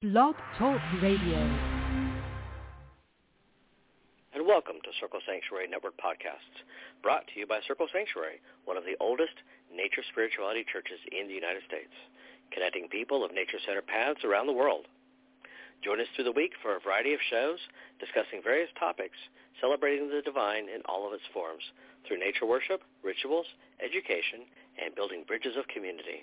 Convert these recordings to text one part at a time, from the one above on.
Blog Talk Radio. And welcome to Circle Sanctuary Network Podcasts, brought to you by Circle Sanctuary, one of the oldest nature spirituality churches in the United States, connecting people of nature-centered paths around the world. Join us through the week for a variety of shows discussing various topics, celebrating the divine in all of its forms, through nature worship, rituals, education, and building bridges of community.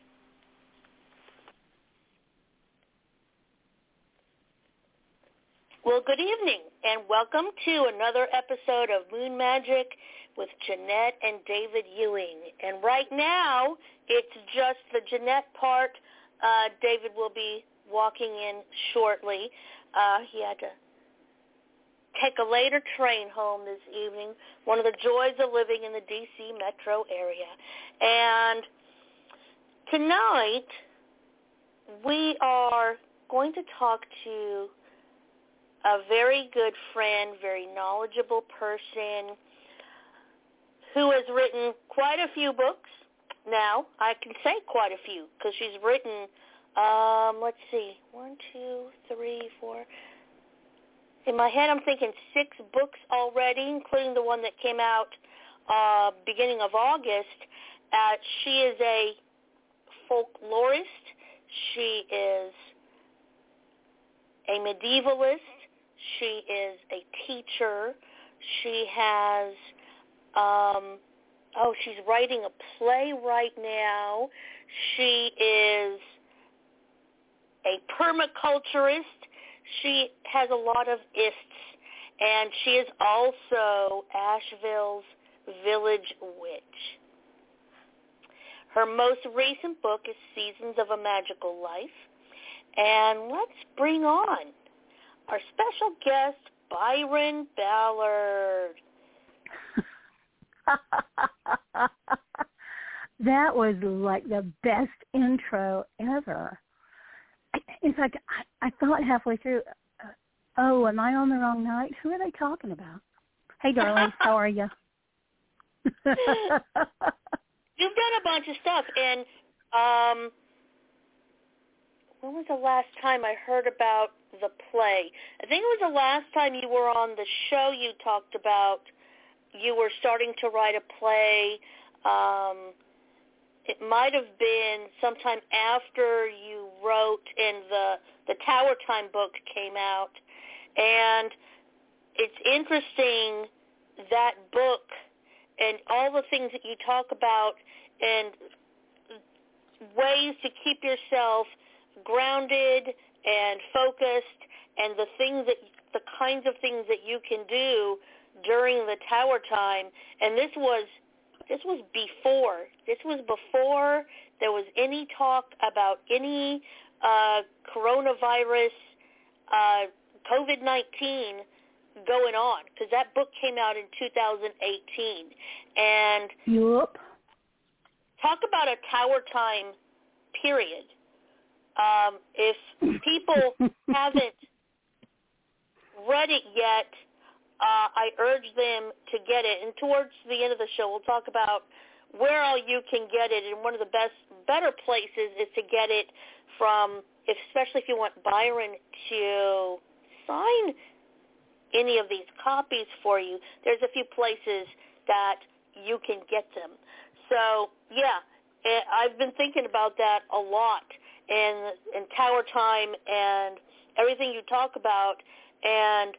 Well, good evening, and welcome to another episode of Moon Magic with Jeanette and David Ewing. And right now, it's just the Jeanette part. David will be walking in shortly. He had to take a later train home this evening, one of the joys of living in the D.C. metro area. And tonight, we are going to talk to a very good friend, very knowledgeable person who has written quite a few books. Now, I can say quite a few because she's written, let's see, 1, 2, 3, 4. In my head, I'm thinking 6 books already, including the one that came out beginning of August. She is a folklorist. She is a medievalist. She is a teacher. She has, she's writing a play right now. She is a permaculturist. She has a lot of ists, and she is also Asheville's village witch. Her most recent book is Seasons of a Magical Life. And let's bring on our special guest, Byron Ballard. That was like the best intro ever. In fact, I thought halfway through, am I on the wrong night? Who are they talking about? Hey, darling, how are you? You've done a bunch of stuff, and when was the last time I heard about the play? I think it was the last time you were on the show. You talked about you were starting to write a play. It might have been sometime after you wrote and the Tower Time book came out. And it's interesting, that book and all the things that you talk about and ways to keep yourself grounded and focused, and the kinds of things that you can do during the Tower Time. And this was before there was any talk about any coronavirus, COVID-19 going on, because that book came out in 2018. And yep. Talk about a Tower Time period. If people haven't read it yet, I urge them to get it. And towards the end of the show, we'll talk about where all you can get it. And one of the better places is to get it from, especially if you want Byron to sign any of these copies for you. There's a few places that you can get them. So, yeah, I've been thinking about that a lot. And Tower Time and everything you talk about, and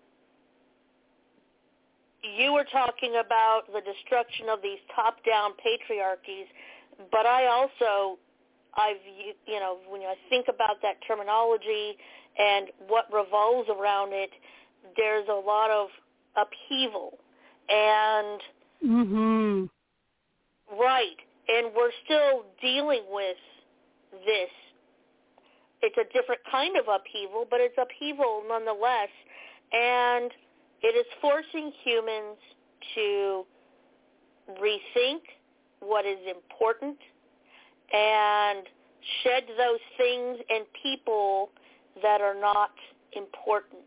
you were talking about the destruction of these top-down patriarchies, but when I think about that terminology and what revolves around it, there's a lot of upheaval. And right, and we're still dealing with this. It's a different kind of upheaval, but it's upheaval nonetheless. And it is forcing humans to rethink what is important and shed those things and people that are not important.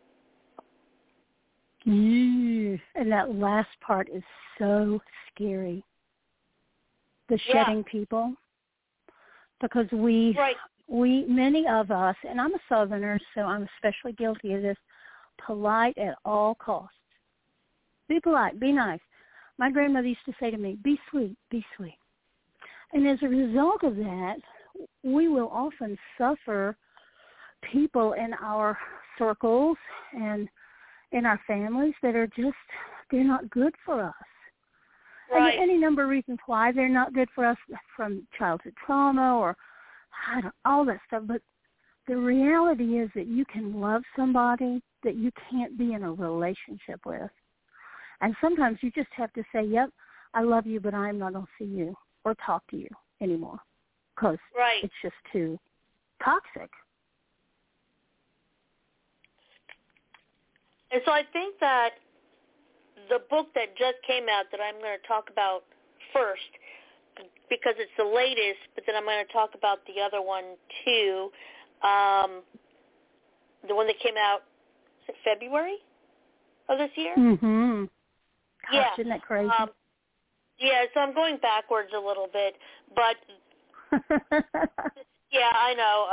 And that last part is so scary. The shedding people. Because we many of us, and I'm a Southerner, so I'm especially guilty of this, polite at all costs. Be polite, be nice. My grandmother used to say to me, be sweet, be sweet. And as a result of that, we will often suffer people in our circles and in our families that are just, they're not good for us. Right. And any number of reasons why they're not good for us, from childhood trauma or all that stuff. But the reality is that you can love somebody that you can't be in a relationship with. And sometimes you just have to say, yep, I love you, but I'm not going to see you or talk to you anymore because it's just too toxic. And so I think that the book that just came out that I'm going to talk about first, because it's the latest, but then I'm going to talk about the other one too, the one that came out in February of this year? Mm-hmm. Gosh, isn't that crazy? So I'm going backwards a little bit, but yeah, I know.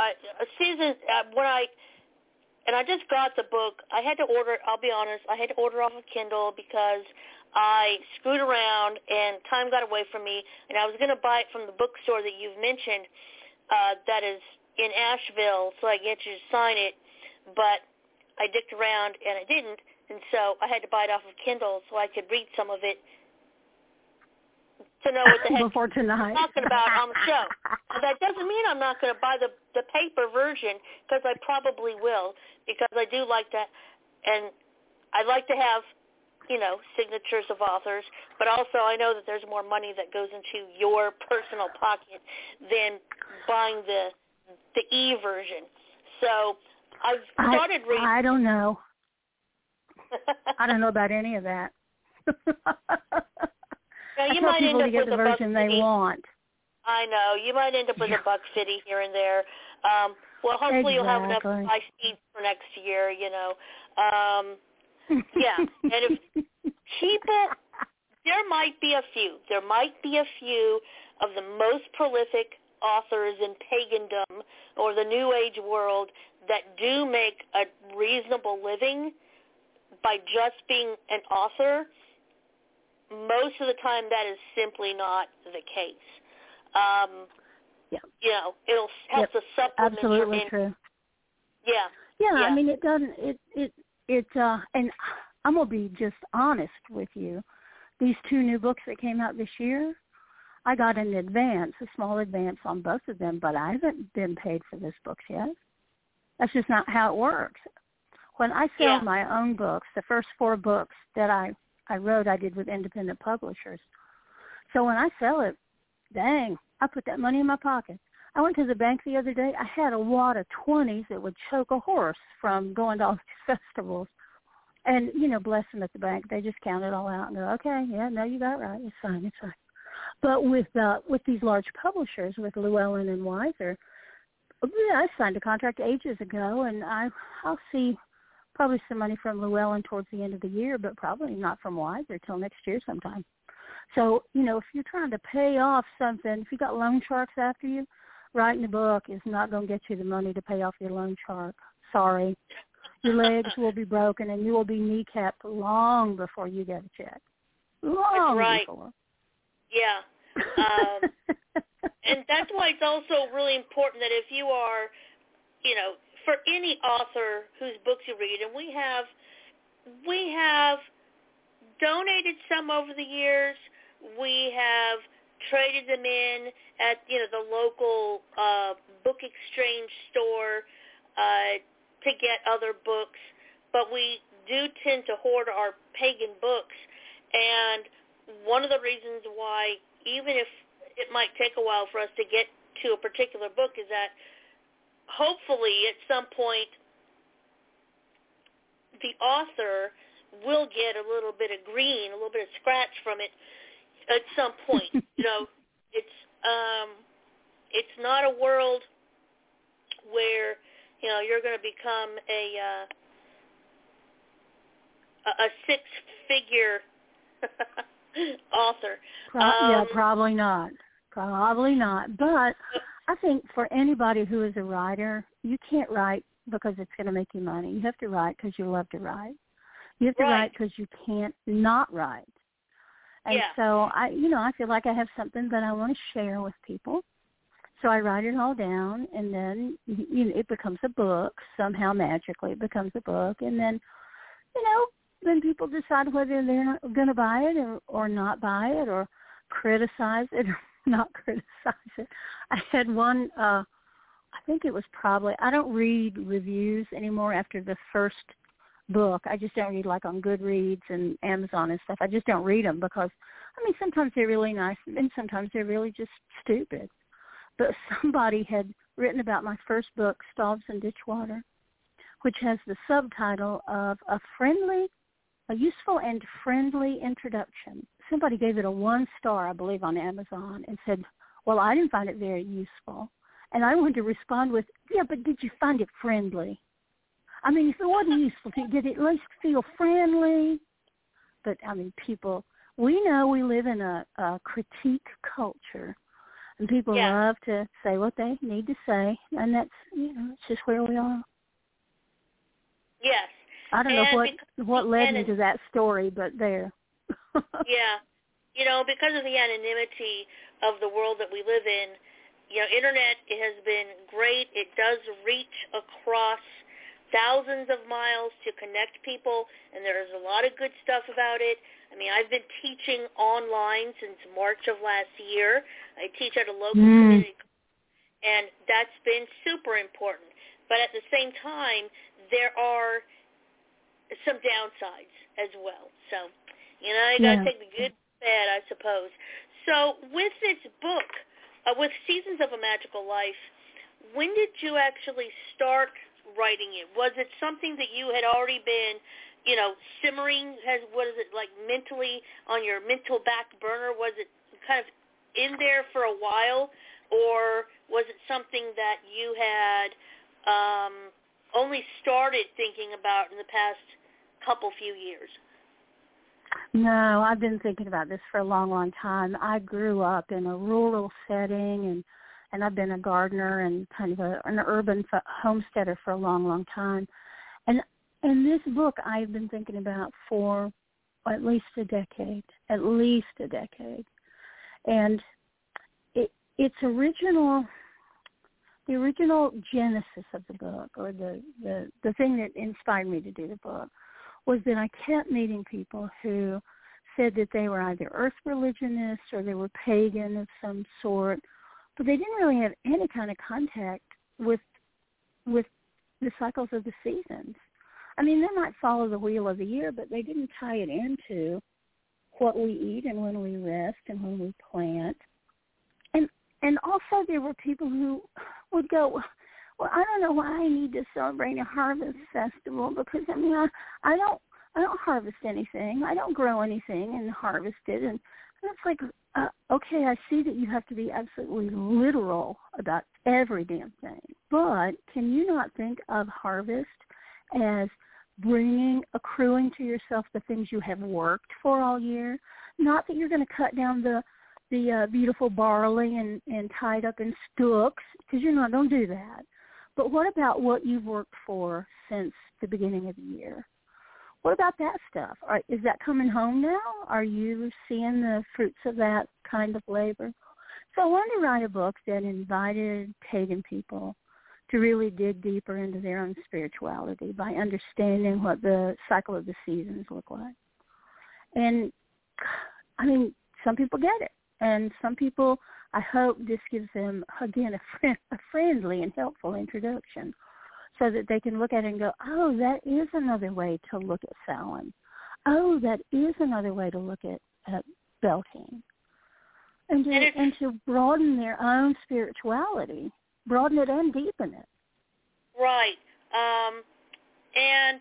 And I just got the book. I had to order, I'll be honest, I had to order off of Kindle because I screwed around and time got away from me, and I was going to buy it from the bookstore that you've mentioned that is in Asheville, so I get you to sign it, but I dicked around and I didn't, and so I had to buy it off of Kindle so I could read some of it to know what the heck before tonight. I'm talking about on the show. But that doesn't mean I'm not going to buy the paper version, because I probably will, because I do like that, and I like to have, signatures of authors, but also I know that there's more money that goes into your personal pocket than buying the e-version. So I've started reading. I don't know. I don't know about any of that. Now, you might end up to get with the version they want. I know. You might end up with a $1.50 here and there. Well, hopefully you'll have enough to buy seeds for next year, Yeah. And if people, there might be a few of the most prolific authors in pagandom or the New Age world that do make a reasonable living by just being an author. Most of the time that is simply not the case. It'll help to supplement absolutely your true. Yeah. I mean, it doesn't, and I'm going to be just honest with you. These 2 new books that came out this year, I got an advance, a small advance on both of them, but I haven't been paid for those books yet. That's just not how it works. When I sell my own books, the first 4 books that I wrote, I did with independent publishers. So when I sell it, dang, I put that money in my pocket. I went to the bank the other day. I had a wad of 20s that would choke a horse from going to all these festivals. And, bless them at the bank. They just count it all out and go, okay, yeah, no, you got it right. It's fine. But with these large publishers, with Llewellyn and Weiser, I signed a contract ages ago, and I'll see probably some money from Llewellyn towards the end of the year, but probably not from Weiser till next year sometime. So, if you're trying to pay off something, if you got loan sharks after you, writing a book is not going to get you the money to pay off your loan shark. Sorry. Your legs will be broken and you will be kneecapped long before you get a check. Long before. Yeah. And that's why it's also really important that if you are, for any author whose books you read, and we have donated some over the years. We have traded them in at, the local book exchange store to get other books, but we do tend to hoard our pagan books. And one of the reasons why, even if it might take a while for us to get to a particular book, is that hopefully at some point the author will get a little bit of green, a little bit of scratch from it at some point. It's not a world where you're going to become a 6-figure author. Probably not. But I think for anybody who is a writer, you can't write because it's going to make you money. You have to write because you love to write. You have to write because you can't not write. And so I feel like I have something that I want to share with people. So I write it all down, and then it becomes a book. Somehow magically it becomes a book, and then then people decide whether they're not going to buy it or not buy it, or criticize it or not criticize it. I had one. I think it was probably. I don't read reviews anymore after the first book. I just don't read like on Goodreads and Amazon and stuff. I just don't read them because, sometimes they're really nice and sometimes they're really just stupid. But somebody had written about my first book, Stalls and Ditchwater, which has the subtitle of a useful and friendly introduction. Somebody gave it a 1 star, I believe, on Amazon and said, well, I didn't find it very useful. And I wanted to respond with, yeah, but did you find it friendly? If it wasn't useful to you, did it at least feel friendly? But, people, we know we live in a critique culture, and people love to say what they need to say, and that's, it's just where we are. Yes. I don't know what led me to that story, but there. Yeah. Because of the anonymity of the world that we live in, Internet has been great. It does reach across thousands of miles to connect people, and there's a lot of good stuff about it. I've been teaching online since March of last year. I teach at a local community, and that's been super important. But at the same time, there are some downsides as well. So, you got to take the good and bad, I suppose. So with this book, with Seasons of a Magical Life, when did you actually start writing it? Was it something that you had already been, simmering, mentally on your mental back burner? Was it kind of in there for a while, or was it something that you had only started thinking about in the past few years? No, I've been thinking about this for a long, long time. I grew up in a rural setting, and I've been a gardener and kind of an urban homesteader for a long, long time. And this book I've been thinking about for at least a decade. And the original genesis of the book, or the thing that inspired me to do the book, was that I kept meeting people who said that they were either earth religionists or they were pagan of some sort, but they didn't really have any kind of contact with the cycles of the seasons. They might follow the wheel of the year, but they didn't tie it into what we eat and when we rest and when we plant. And also there were people who would go, well, I don't know why I need to celebrate a harvest festival because, I don't harvest anything. I don't grow anything and harvest it. And it's like, okay, I see that you have to be absolutely literal about every damn thing. But can you not think of harvest as accruing to yourself the things you have worked for all year? Not that you're going to cut down the beautiful barley and tie it up in stalks, because don't do that. But what about what you've worked for since the beginning of the year? What about that stuff? Is that coming home now? Are you seeing the fruits of that kind of labor? So I wanted to write a book that invited pagan people to really dig deeper into their own spirituality by understanding what the cycle of the seasons look like. And, some people get it. And some people, I hope this gives them, again, a friendly and helpful introduction so that they can look at it and go, oh, that is another way to look at Samhain. Oh, that is another way to look at Beltane. And to broaden their own spirituality, broaden it and deepen it. Right. And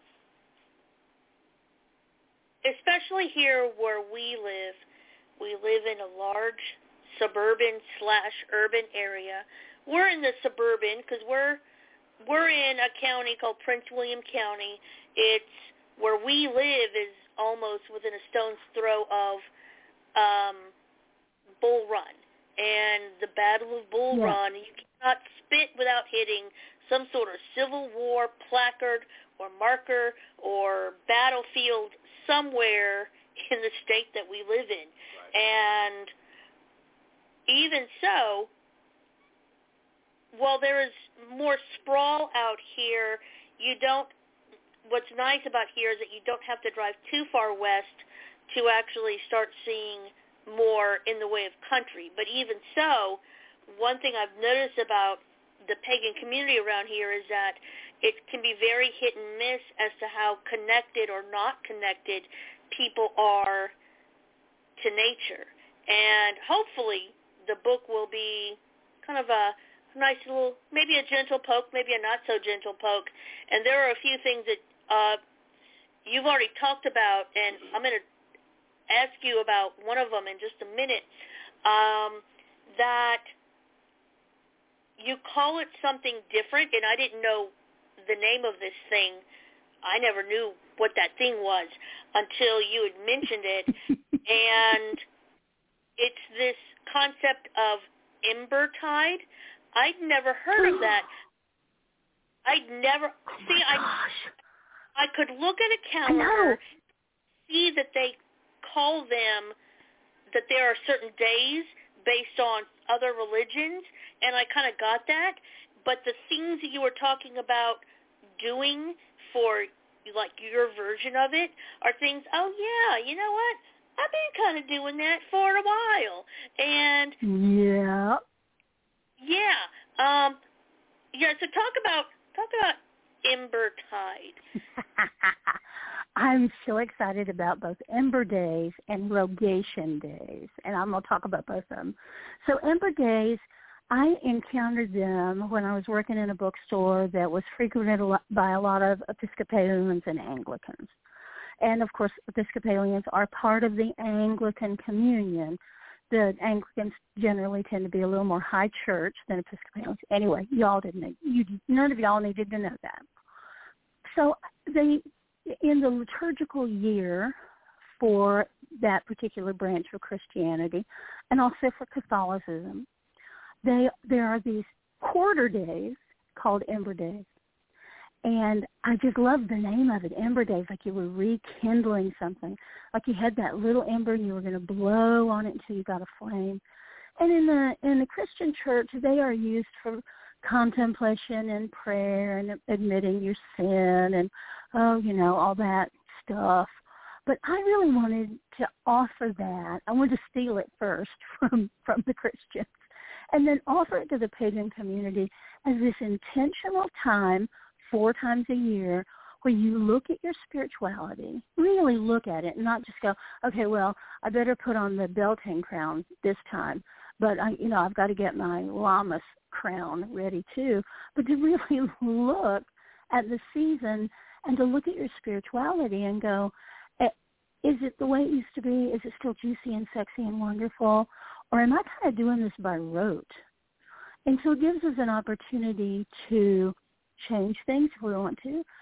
especially here where we live in a large suburban/urban area. We're in the suburban because we're in a county called Prince William County. It's where we live is almost within a stone's throw of Bull Run. and the Battle of Bull Run. You cannot spit without hitting some sort of Civil War placard or marker or battlefield somewhere in the state that we live in. Right. And even so, while there is more sprawl out here, what's nice about here is that you don't have to drive too far west to actually start seeing more in the way of country. But even so, one thing I've noticed about the pagan community around here is that it can be very hit and miss as to how connected or not connected people are to nature. And hopefully the book will be kind of a nice little, maybe a gentle poke, maybe a not so gentle poke. And there are a few things that you've already talked about, and I'm going to ask you about one of them in just a minute, that you call it something different, and I didn't know the name of this thing. I never knew what that thing was until you had mentioned it. And it's this concept of Embertide. I'd never heard of that. I could look at a calendar, see that they call them, that there are certain days based on other religions, and I kind of got that. But the things that you were talking about doing for, like, your version of it are things, oh, yeah, you know what? I've been kind of doing that for a while. And so talk about Embertide. I'm so excited about both Ember Days and Rogation Days, and I'm going to talk about both of them. So Ember Days, I encountered them when I was working in a bookstore that was frequented by a lot of Episcopalians and Anglicans. And, of course, Episcopalians are part of the Anglican communion. The Anglicans generally tend to be a little more high church than Episcopalians. Anyway, none of y'all needed to know that. So in the liturgical year for that particular branch of Christianity, and also for Catholicism, there are these quarter days called Ember Days. And I just love the name of it, Ember Days, like you were rekindling something, like you had that little ember and you were going to blow on it until you got a flame. And in the Christian church, they are used for contemplation and prayer and admitting your sin and, all that stuff. But I really wanted to offer that. I wanted to steal it first from the Christians and then offer it to the pagan community as this intentional time 4 times a year where you look at your spirituality, really look at it, and not just go, okay, well, I better put on the Beltane crown this time, but I've got to get my Lammas crown ready too. But to really look at the season and to look at your spirituality and go, is it the way it used to be? Is it still juicy and sexy and wonderful? Or am I kind of doing this by rote? And so it gives us an opportunity to change things if we want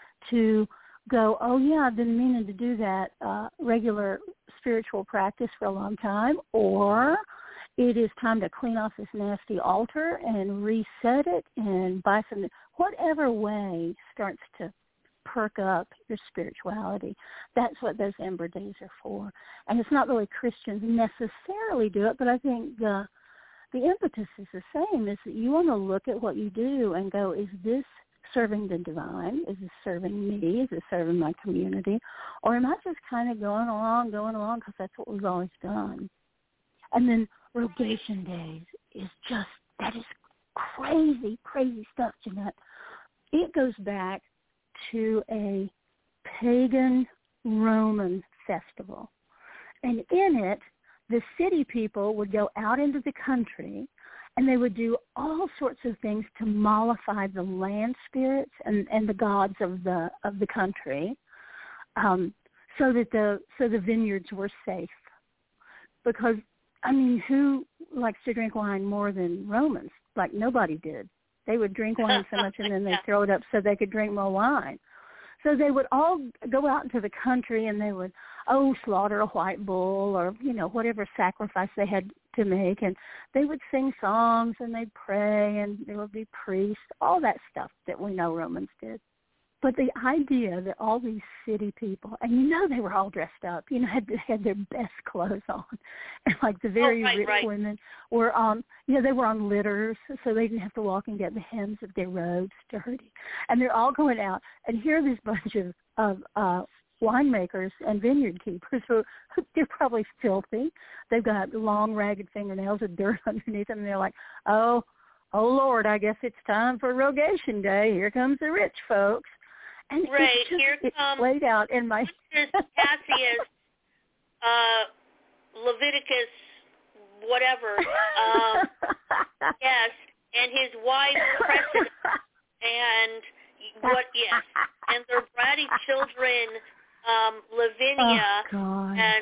to go, oh, yeah, I've been meaning to do that regular spiritual practice for a long time, or it is time to clean off this nasty altar and reset it and buy some, whatever way starts to perk up your spirituality. That's what those Ember Days are for. And it's not really Christians necessarily do it, but I think the impetus is the same, is that you want to look at what you do and go, is this serving the divine? Is this serving me? Is it serving my community? Or am I just kind of going along because that's what we've always done? And then Rogation Days that is crazy, crazy stuff, Jeanette. It goes back to a pagan Roman festival. And in it, the city people would go out into the country and they would do all sorts of things to mollify the land spirits and the gods of the country, so the vineyards were safe. Because who likes to drink wine more than Romans? Like nobody did. They would drink wine so much and then they'd throw it up so they could drink more wine. So they would all go out into the country and they would, slaughter a white bull or, whatever sacrifice they had to make, and they would sing songs and they'd pray and there would be priests, all that stuff that we know Romans did. But the idea that all these city people, and they were all dressed up, had their best clothes on, and like the very rich women were on, they were on litters, so they didn't have to walk and get the hems of their robes dirty, and they're all going out, and here are this bunch of winemakers and vineyard keepers who they're probably filthy. They've got long, ragged fingernails with dirt underneath them, and they're like, oh Lord, I guess it's time for Rogation Day. Here comes the rich folks. And it played out in my Cassius, Leviticus, whatever. Yes, and his wife Crescent, and and their bratty children, Lavinia, and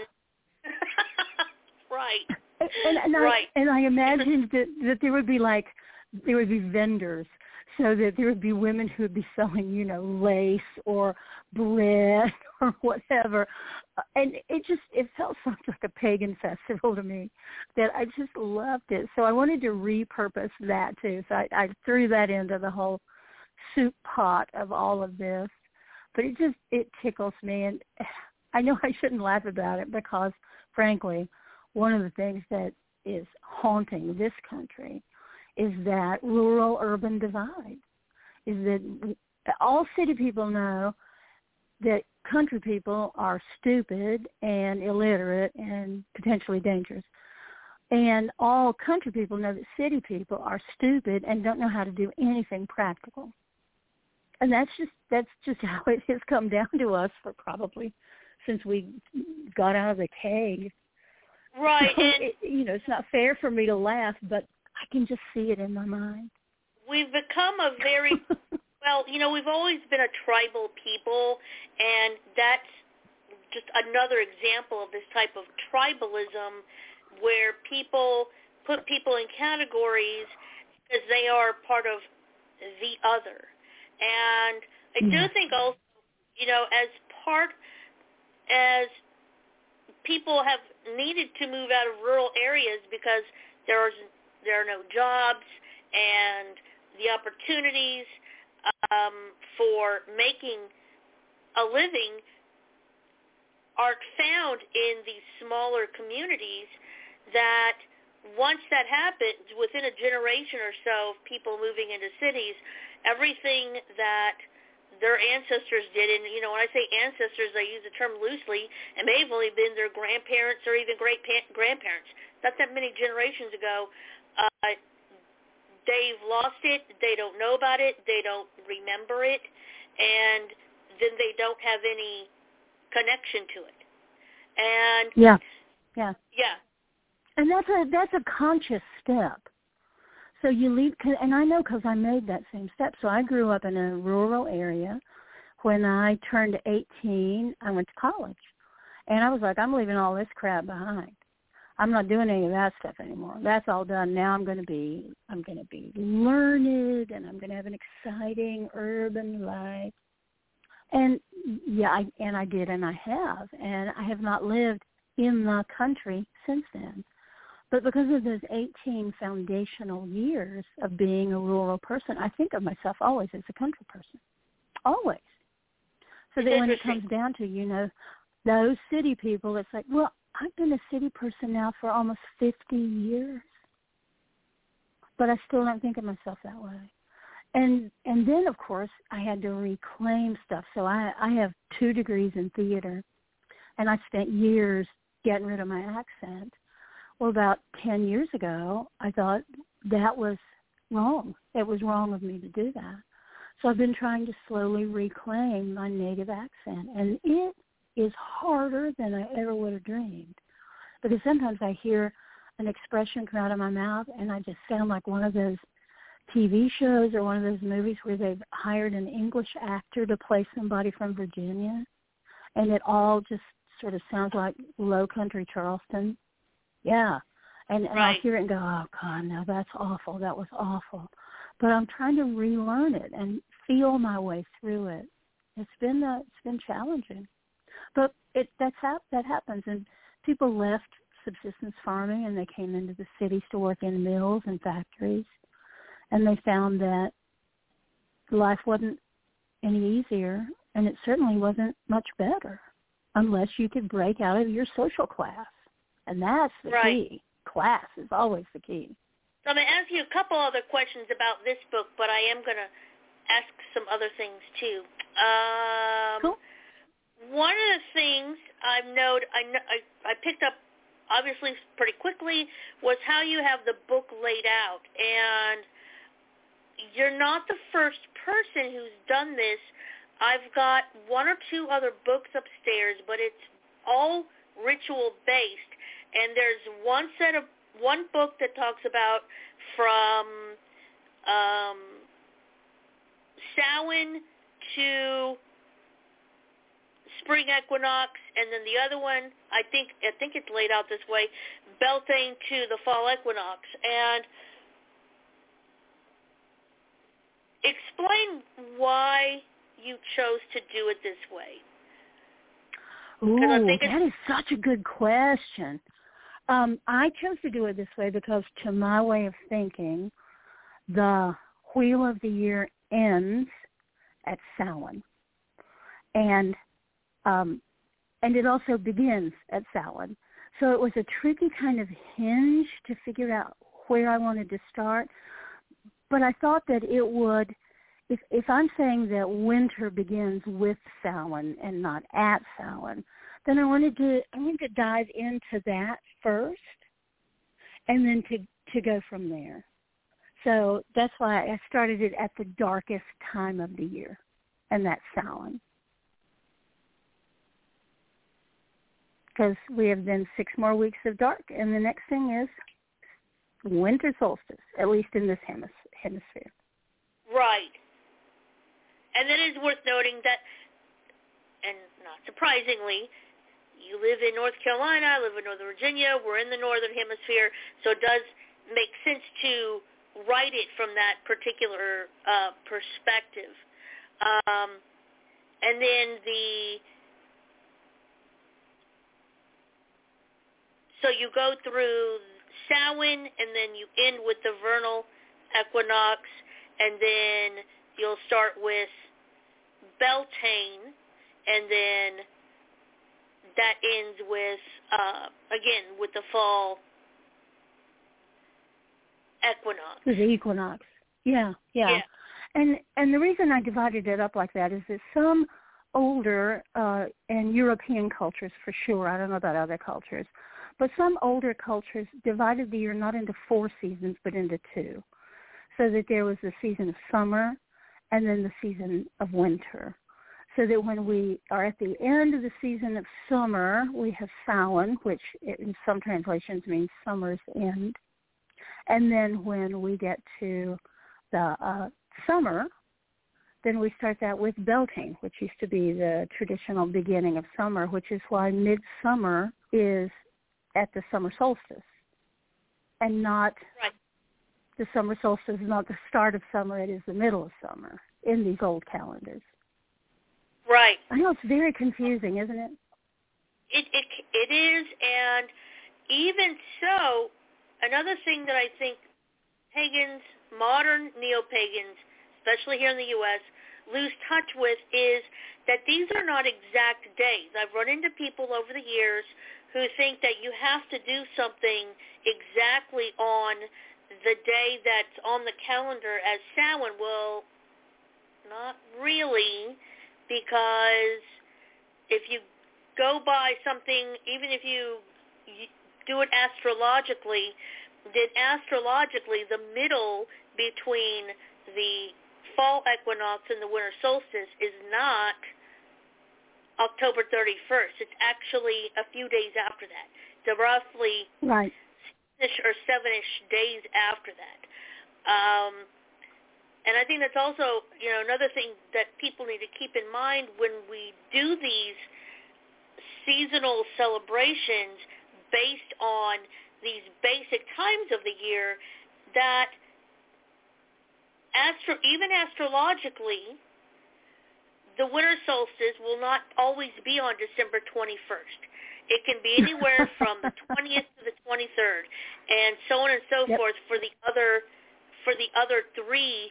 right. And I imagined that there would be vendors. So that there would be women who would be selling, lace or bread or whatever. And it felt sort of like a pagan festival to me that I just loved it. So I wanted to repurpose that too. So I threw that into the whole soup pot of all of this. But it tickles me. And I know I shouldn't laugh about it because, frankly, one of the things that is haunting this country is that rural-urban divide, is that all city people know that country people are stupid and illiterate and potentially dangerous. And all country people know that city people are stupid and don't know how to do anything practical. And that's just how it has come down to us for probably since we got out of the cave. Right. So and it's not fair for me to laugh, but I can just see it in my mind. We've become a very, we've always been a tribal people, and that's just another example of this type of tribalism where people put people in categories because they are part of the other. And I do think also, as people have needed to move out of rural areas because there are no jobs, and the opportunities for making a living aren't found in these smaller communities, that once that happens, within a generation or so of people moving into cities, everything that their ancestors did, and when I say ancestors, I use the term loosely, it may have only been their grandparents or even great-grandparents. Not that many generations ago. They've lost it. They don't know about it. They don't remember it, and then they don't have any connection to it. And yeah. And that's a conscious step. So you leave, and I know because I made that same step. So I grew up in a rural area. When I turned 18, I went to college, and I was like, I'm leaving all this crap behind. I'm not doing any of that stuff anymore. That's all done. Now I'm going to be learned, and I'm going to have an exciting urban life. And I did, and I have not lived in the country since then. But because of those 18 foundational years of being a rural person, I think of myself always as a country person, always. So that when it comes down to, those city people, it's like, well, I've been a city person now for almost 50 years, but I still don't think of myself that way. And then, of course, I had to reclaim stuff. So I have 2 degrees in theater, and I spent years getting rid of my accent. Well, about 10 years ago, I thought that was wrong. It was wrong of me to do that. So I've been trying to slowly reclaim my native accent, and it is harder than I ever would have dreamed. Because sometimes I hear an expression come out of my mouth, and I just sound like one of those TV shows or one of those movies where they've hired an English actor to play somebody from Virginia, and it all just sort of sounds like low country Charleston. Yeah. And I hear it and go, oh, God, no, that's awful. That was awful. But I'm trying to relearn it and feel my way through it. It's been challenging. But that happens. And people left subsistence farming, and they came into the cities to work in mills and factories, and they found that life wasn't any easier, and it certainly wasn't much better unless you could break out of your social class. And that's the key. Class is always the key. So I'm going to ask you a couple other questions about this book, but I am going to ask some other things too. Cool. One of the things I picked up, obviously pretty quickly, was how you have the book laid out. And you're not the first person who's done this. I've got one or two other books upstairs, but it's all ritual-based. And there's one book that talks about from Samhain to spring equinox, and then the other one, I think it's laid out this way, Beltane to the fall equinox. And explain why you chose to do it this way. Ooh, that is such a good question. I chose to do it this way because, to my way of thinking, the wheel of the year ends at Samhain, and it also begins at Samhain. So it was a tricky kind of hinge to figure out where I wanted to start. But I thought that it would, if I'm saying that winter begins with Samhain and not at Samhain, then I wanted to dive into that first, and then to go from there. So that's why I started it at the darkest time of the year, and that's Samhain. Because we have then 6 more weeks of dark, and the next thing is winter solstice, at least in this hemisphere. Right. And it is worth noting that, and not surprisingly, you live in North Carolina, I live in Northern Virginia, we're in the Northern Hemisphere, so it does make sense to write it from that particular perspective. And then so you go through Samhain, and then you end with the vernal equinox, and then you'll start with Beltane, and then that ends with, again, with the fall equinox. The equinox. Yeah. And the reason I divided it up like that is that some older and European cultures, for sure, I don't know about other cultures, but some older cultures divided the year not into 4 seasons but into 2, so that there was the season of summer and then the season of winter. So that when we are at the end of the season of summer, we have Samhain, which in some translations means summer's end. And then when we get to the summer, then we start that with Beltane, which used to be the traditional beginning of summer, which is why midsummer is at the summer solstice, and not the summer solstice is not the start of summer, it is the middle of summer in these old calendars. Right. I know, it's very confusing, isn't it? It is, and even so, another thing that I think pagans, modern neo-pagans, especially here in the U.S., lose touch with is that these are not exact days. I've run into people over the years who think that you have to do something exactly on the day that's on the calendar as Samhain. Well, not really, because if you go by something, even if you do it astrologically, then astrologically the middle between the fall equinox and the winter solstice is not October 31st. It's actually a few days after that. It's roughly 6 or 7-ish days after that. And I think that's also, another thing that people need to keep in mind when we do these seasonal celebrations based on these basic times of the year, that even astrologically, the winter solstice will not always be on December 21st. It can be anywhere from the 20th to the 23rd, and so on and so forth for the other 3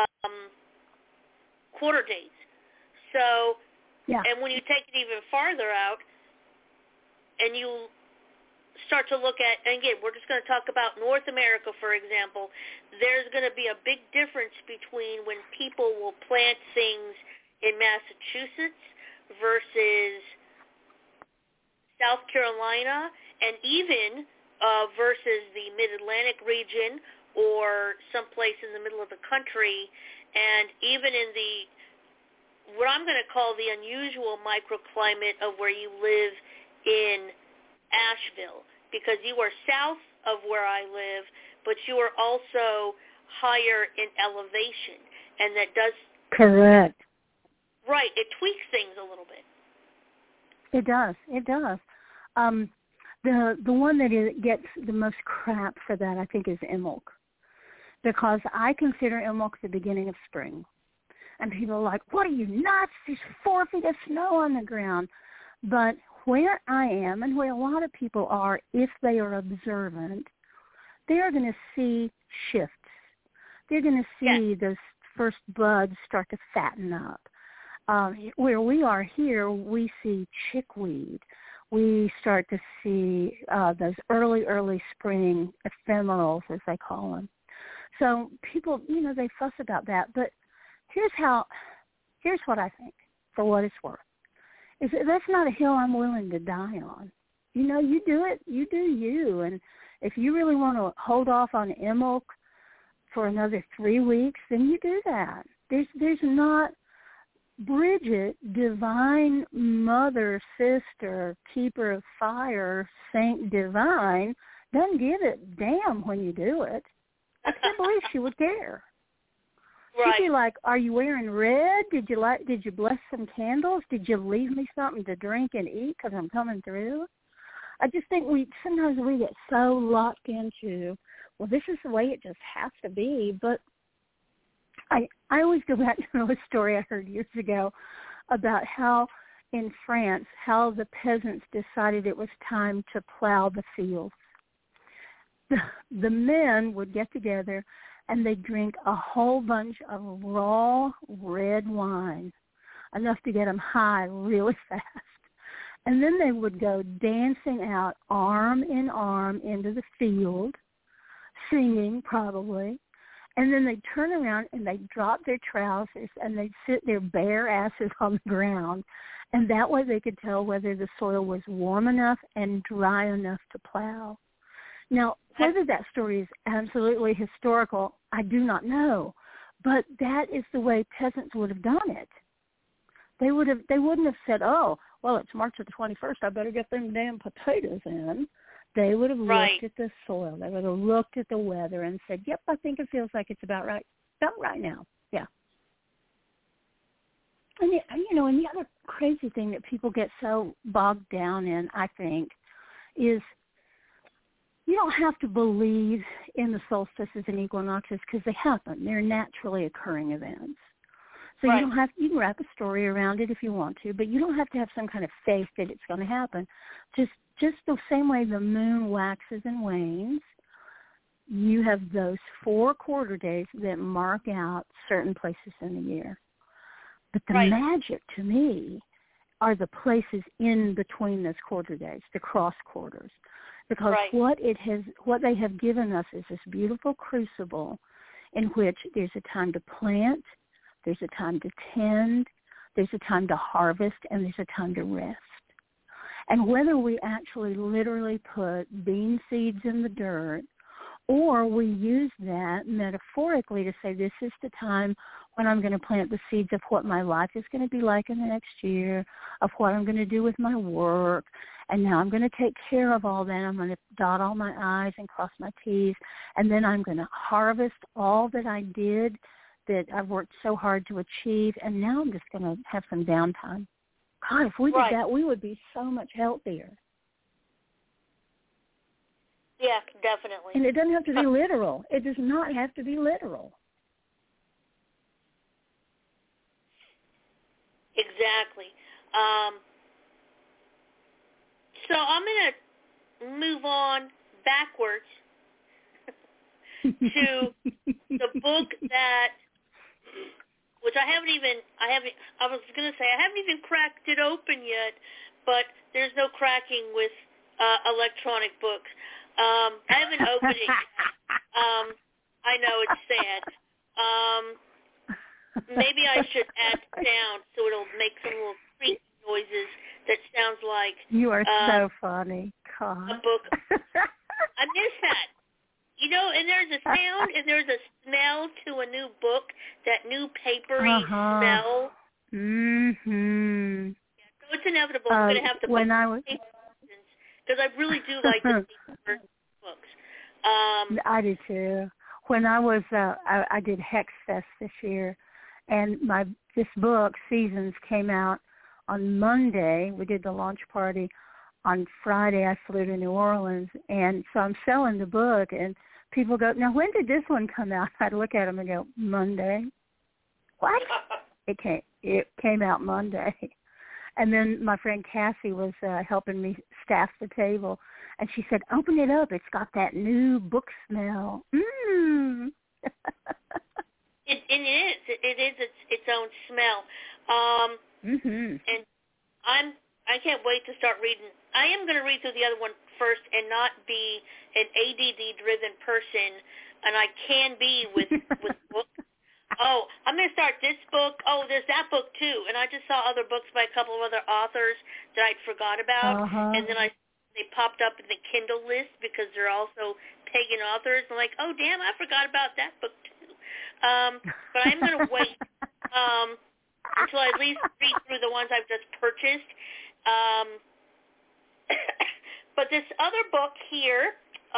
quarter dates. So, and when you take it even farther out, and you start to look at, and again, we're just going to talk about North America, for example, there's going to be a big difference between when people will plant things in Massachusetts versus South Carolina, and even versus the Mid-Atlantic region or someplace in the middle of the country, and even in what I'm going to call the unusual microclimate of where you live in Asheville, because you are south of where I live, but you are also higher in elevation, and that does... Correct. Right, it tweaks things a little bit. It does. The one that gets the most crap for that, I think, is Imbolc, because I consider Imbolc the beginning of spring. And people are like, what are you, nuts? There's 4 feet of snow on the ground. But where I am and where a lot of people are, if they are observant, they are going to see shifts. They're going to see those first buds start to fatten up. Where we are here, we see chickweed. We start to see those early spring ephemerals, as they call them. So people, they fuss about that. But here's what I think, for what it's worth, is that that's not a hill I'm willing to die on. You do it, you do you. And if you really want to hold off on Imbolc for another 3 weeks, then you do that. There's not... Bridget, divine mother, sister, keeper of fire, saint divine, doesn't give a damn when you do it. I can't believe she would care. Right. She'd be like, are you wearing red? Did you bless some candles? Did you leave me something to drink and eat because I'm coming through? I just think sometimes we get so locked into, well, this is the way it just has to be, but I always go back to a story I heard years ago about how in France, how the peasants decided it was time to plow the fields. The men would get together and they'd drink a whole bunch of raw red wine, enough to get them high really fast. And then they would go dancing out arm in arm into the field, singing probably. And then they'd turn around and they'd drop their trousers and they'd sit their bare asses on the ground. And that way they could tell whether the soil was warm enough and dry enough to plow. Now, whether that story is absolutely historical, I do not know. But that is the way peasants would have done it. They wouldn't have said, oh, well, it's March the 21st. I better get them damn potatoes in. They would have looked at the soil. They would have looked at the weather and said, yep, I think it feels like it's about right now. Yeah. And, and the other crazy thing that people get so bogged down in, I think, is you don't have to believe in the solstices and equinoxes because they happen. They're naturally occurring events. So you can wrap a story around it if you want to, but you don't have to have some kind of faith that it's going to happen. Just the same way the moon waxes and wanes, you have those 4 quarter days that mark out certain places in the year. But the magic to me are the places in between those quarter days, the cross quarters. Because what they have given us is this beautiful crucible in which there's a time to plant, there's a time to tend, there's a time to harvest, and there's a time to rest. And whether we actually literally put bean seeds in the dirt or we use that metaphorically to say this is the time when I'm going to plant the seeds of what my life is going to be like in the next year, of what I'm going to do with my work, and now I'm going to take care of all that. I'm going to dot all my I's and cross my T's, and then I'm going to harvest all that I did that I've worked so hard to achieve, and now I'm just going to have some downtime. God, if we did that, we would be so much healthier. Yeah, definitely. And it doesn't have to be literal. It does not have to be literal. Exactly. So I'm going to move on backwards to the book that, which I haven't even cracked it open yet, but there's no cracking with electronic books. I haven't opened it yet. I know, it's sad. Maybe I should add sound so it'll make some little creaky noises that sounds like... You are so funny. God. A book. I miss that. You know, and there's a sound and there's a smell to a new book, that new papery smell. Mm-hmm. So it's inevitable. I'm going to have to because I really do like the paper books. I do too. When I was, I did Hex Fest this year, and this book, Seasons, came out on Monday. We did the launch party. On Friday, I flew to New Orleans, and so I'm selling the book, and people go, now, when did this one come out? I'd look at them and go, Monday. What? It came out Monday. And then my friend Cassie was helping me staff the table, and she said, open it up. It's got that new book smell. Mm. It is. It is its own smell. And I can't wait to start reading. I am going to read through the other one first and not be an ADD-driven person, and I can be with books. Oh, I'm going to start this book. Oh, there's that book, too. And I just saw other books by a couple of other authors that I'd forgot about. And then they popped up in the Kindle list because they're also pagan authors. I'm like, oh, damn, I forgot about that book, too. But I'm going to wait until I at least read through the ones I've just purchased. But this other book here,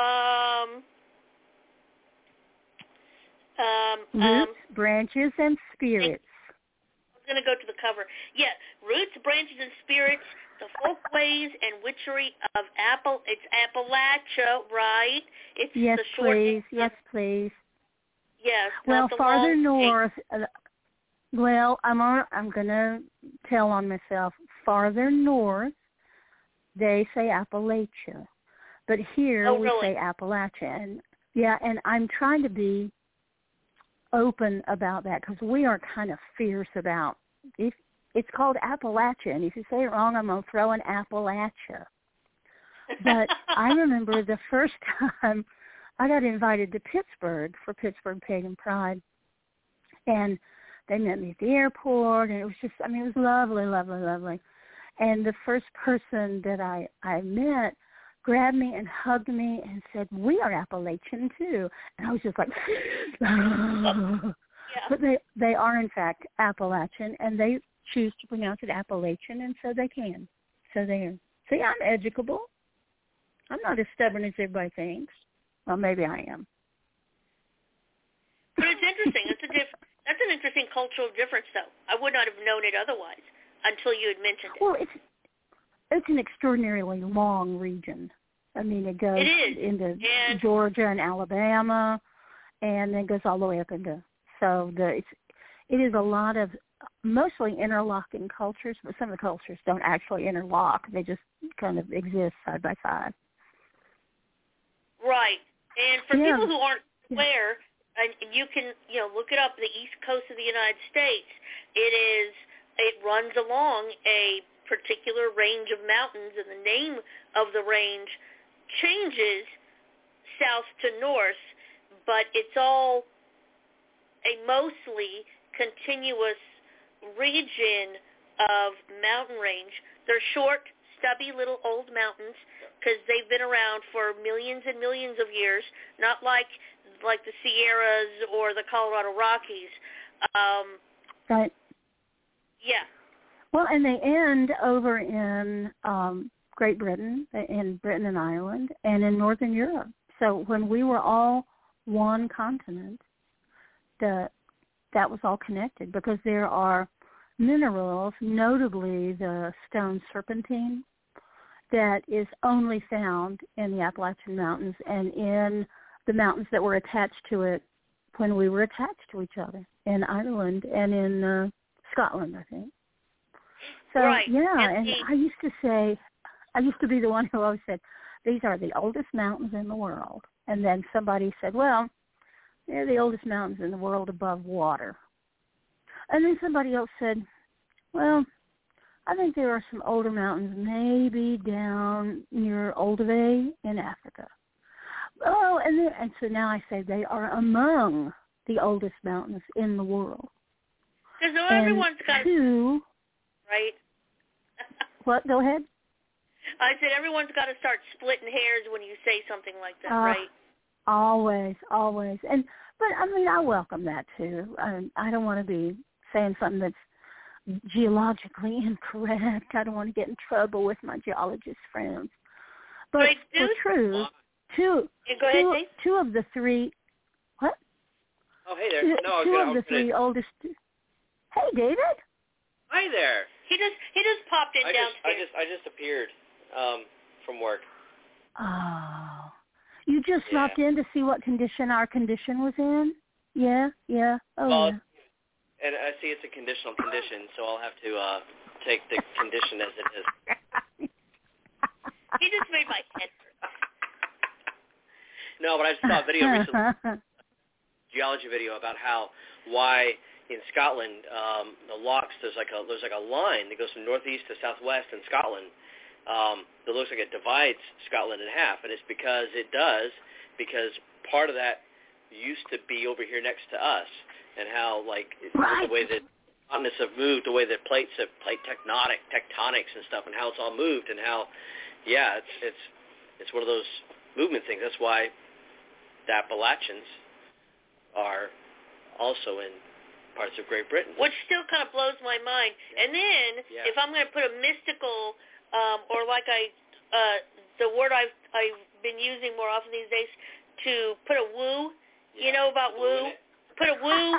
Roots, Branches, and Spirits. I'm going to go to the cover. Yeah, Roots, Branches, and Spirits, the Folkways and Witchery of it's Appalachia, right? It's yes, the short please. Yes, please. Yes. Well, farther north. Well, I'm going to tell on myself. Farther north, they say Appalachia, but here we say Appalachia, and I'm trying to be open about that because we are kind of fierce about if it's called Appalachia, and if you say it wrong, I'm going to throw an Appalachia. But I remember the first time I got invited to Pittsburgh for Pittsburgh Pagan Pride, and they met me at the airport, and it was just, it was lovely, lovely, lovely. And the first person that I met grabbed me and hugged me and said, we are Appalachian too. And I was just like, But they are, in fact, Appalachian, and they choose to pronounce it Appalachian, and so they can. So there. See, I'm educable. I'm not as stubborn as everybody thinks. Well, maybe I am. But it's interesting. That's an interesting cultural difference, though. I would not have known it otherwise until you had mentioned it. Well, it's an extraordinarily long region. It goes into Georgia and Alabama, and then goes all the way up into. So it is a lot of mostly interlocking cultures, but some of the cultures don't actually interlock. They just kind of exist side by side. Right. And for people who aren't aware, and you can look it up, the East Coast of the United States, it runs along a particular range of mountains, and the name of the range changes south to north, but it's all a mostly continuous region of mountain range. They're short, stubby little old mountains because they've been around for millions and millions of years, not like the Sierras or the Colorado Rockies. Right. Yeah. Well, and they end over in Great Britain, in Britain and Ireland, and in Northern Europe. So when we were all one continent, that was all connected because there are minerals, notably the stone serpentine, that is only found in the Appalachian Mountains and in the mountains that were attached to it when we were attached to each other in Ireland and in Scotland, I think. So, right. and I used to say, I used to be the one who always said, these are the oldest mountains in the world. And then somebody said, well, they're the oldest mountains in the world above water. And then somebody else said, well, I think there are some older mountains maybe down near Olduvai in Africa. Oh, and so now I say they are among the oldest mountains in the world. Because everyone's got two, right? What? Go ahead. I said everyone's got to start splitting hairs when you say something like that, right? Always. But I mean, I welcome that too. I don't want to be saying something that's geologically incorrect. I don't want to get in trouble with my geologist friends. But for truth, two of the three. What? Oh, hey there. Two of the three oldest. Hey, David. Hi there. He just popped in downstairs. I just appeared from work. Oh, you just dropped in to see what condition our condition was in? Yeah. Oh, well, yeah. And I see it's a conditional condition, so I'll have to take the condition as it is. He just made my head hurt. No, but I just saw a video recently, geology video about why in Scotland the locks there's like a line that goes from northeast to southwest in Scotland that looks like it divides Scotland in half, and it's because part of that used to be over here next to us, and how the way that continents have moved, the way that plate tectonics and stuff, and how it's all moved, and how it's one of those movement things. That's why the Appalachians are also in parts of Great Britain. Which still kind of blows my mind. And then if I'm going to put a mystical or the word I've been using more often these days, to put a woo, you know about woo? Put a woo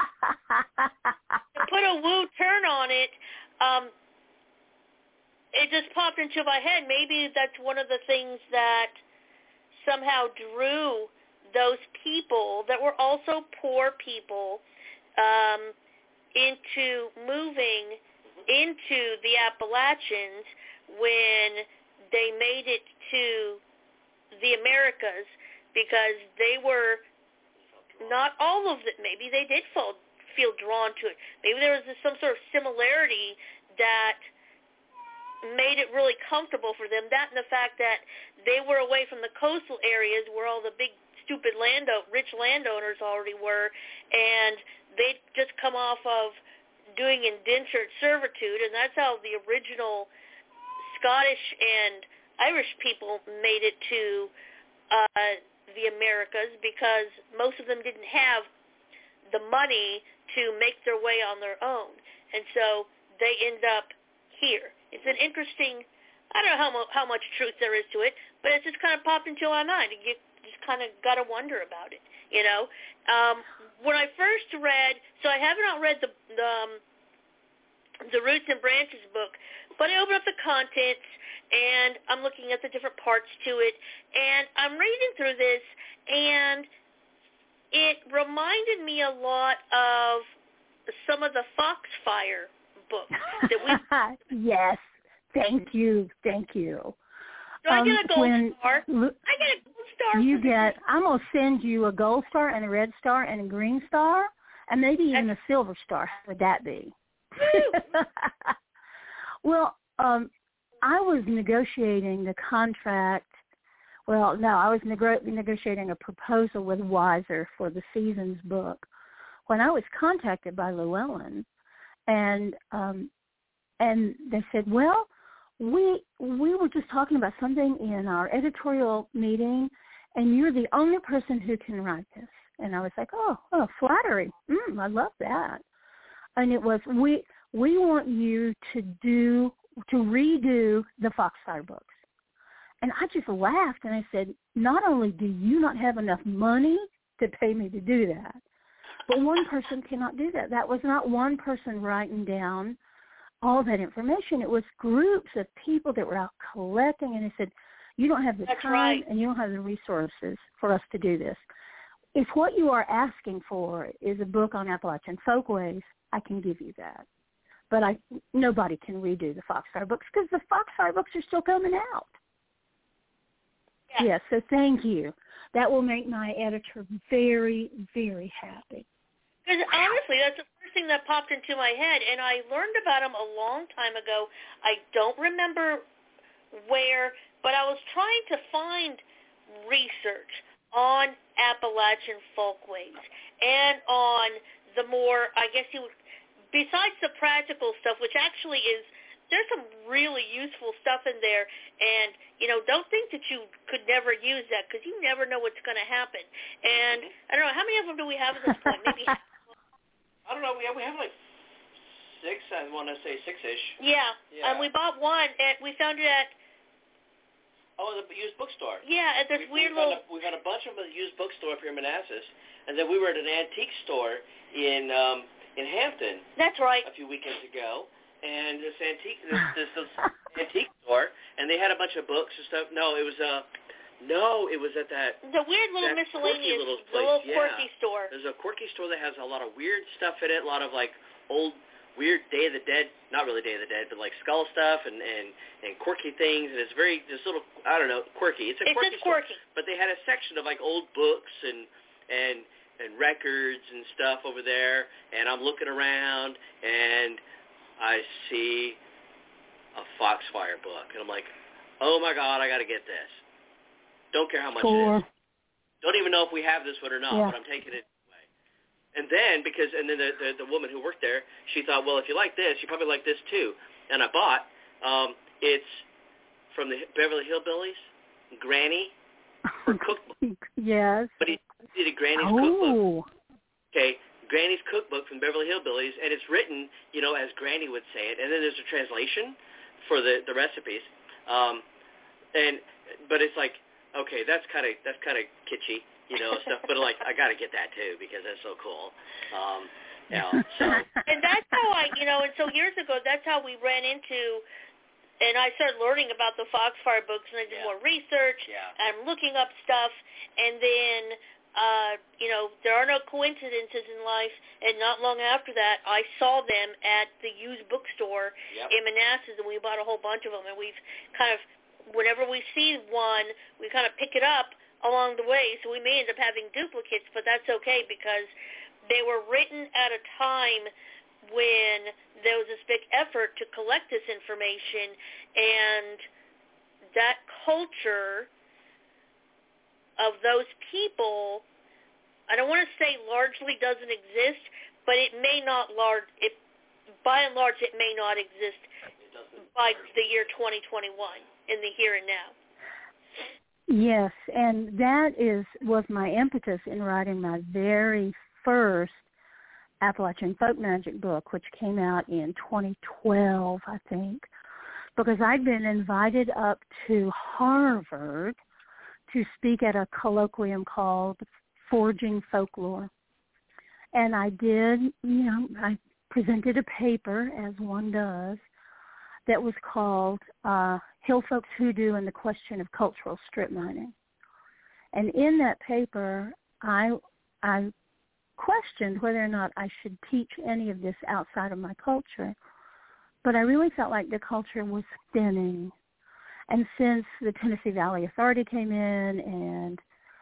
turn on it. It just popped into my head. Maybe that's one of the things that somehow drew those people that were also poor people into moving into the Appalachians when they made it to the Americas, because they were, not all of it, maybe they did feel drawn to it. Maybe there was some sort of similarity that made it really comfortable for them. That and the fact that they were away from the coastal areas where all the big, stupid rich landowners already were, and they'd just come off of doing indentured servitude, and that's how the original Scottish and Irish people made it to the Americas, because most of them didn't have the money to make their way on their own, and so they end up here. It's an interesting, I don't know how much truth there is to it, but it just kind of popped into my mind. You just kind of got to wonder about it, you know. When I first read, so I have not read the Roots and Branches book, but I opened up the contents, and I'm looking at the different parts to it, and I'm reading through this, and it reminded me a lot of some of the Foxfire books that we. Yes, thank you. So I get a gold star. I'm going to send you a gold star and a red star and a green star, and maybe even a silver star. How would that be? Well, I was negotiating the contract. Well, no, I was negotiating a proposal with Weiser for the Seasons book when I was contacted by Llewellyn, and they said, well, we were just talking about something in our editorial meeting, and you're the only person who can write this. And I was like, oh, flattery. I love that. And it was, we want you to redo the Foxfire books. And I just laughed, and I said, not only do you not have enough money to pay me to do that, but one person cannot do that. That was not one person writing down all that information. It was groups of people that were out collecting, and they said, you don't have the time and you don't have the resources for us to do this. If what you are asking for is a book on Appalachian folkways, I can give you that. But nobody can redo the Foxfire books, because the Foxfire books are still coming out. Yes, so thank you. That will make my editor very, very happy. Because honestly, that's the first thing that popped into my head, and I learned about them a long time ago. I don't remember where, but I was trying to find research on Appalachian folkways and on the more, I guess besides the practical stuff, which actually is, there's some really useful stuff in there, and, don't think that you could never use that, because you never know what's going to happen. And I don't know, how many of them do we have at this point? Maybe I don't know. We have like 6. I want to say 6-ish. Yeah. And we bought one, and we found it at the used bookstore. Yeah, at this we found a bunch of them at the used bookstore up here in Manassas, and then we were at an antique store in Hampton. That's right. A few weekends ago, and this antique store, and they had a bunch of books and stuff. No, it was at that the weird little miscellaneous, quirky store. There's a quirky store that has a lot of weird stuff in it, a lot of like old weird Day of the Dead, not really Day of the Dead, but like skull stuff and quirky things, and it's very, just little, I don't know, quirky. It's quirky store. But they had a section of like old books and records and stuff over there, and I'm looking around, and I see a Foxfire book, and I'm like, oh my God, I got to get this. Don't care how much it is. Don't even know if we have this one or not, but I'm taking it anyway. And then, the woman who worked there, she thought, well, if you like this, you probably like this too. And I bought, it's from the Beverly Hillbillies, Granny, her cookbook. Yes. But he did Granny's cookbook. Okay, Granny's cookbook from Beverly Hillbillies, and it's written, as Granny would say it. And then there's a translation for the recipes. But it's like, okay, that's kind of kitschy, stuff. But like, I got to get that too because that's so cool. So. And that's how and so years ago, that's how we ran into, and I started learning about the Foxfire books, and I did more research. And I'm looking up stuff, and then, there are no coincidences in life. And not long after that, I saw them at the used bookstore in Manassas, and we bought a whole bunch of them, and we've kind of, whenever we see one, we kind of pick it up along the way. So we may end up having duplicates, but that's okay because they were written at a time when there was this big effort to collect this information, and that culture of those people, I don't want to say largely doesn't exist, but it may not by and large, it may not exist by the year 2021. In the here and now. Yes, and that was my impetus in writing my very first Appalachian folk magic book, which came out in 2012, I think, because I'd been invited up to Harvard to speak at a colloquium called Forging Folklore. And I did, I presented a paper, as one does, that was called Hill Folks Hoodoo and the Question of Cultural Strip Mining. And in that paper, I questioned whether or not I should teach any of this outside of my culture. But I really felt like the culture was thinning. And since the Tennessee Valley Authority came in and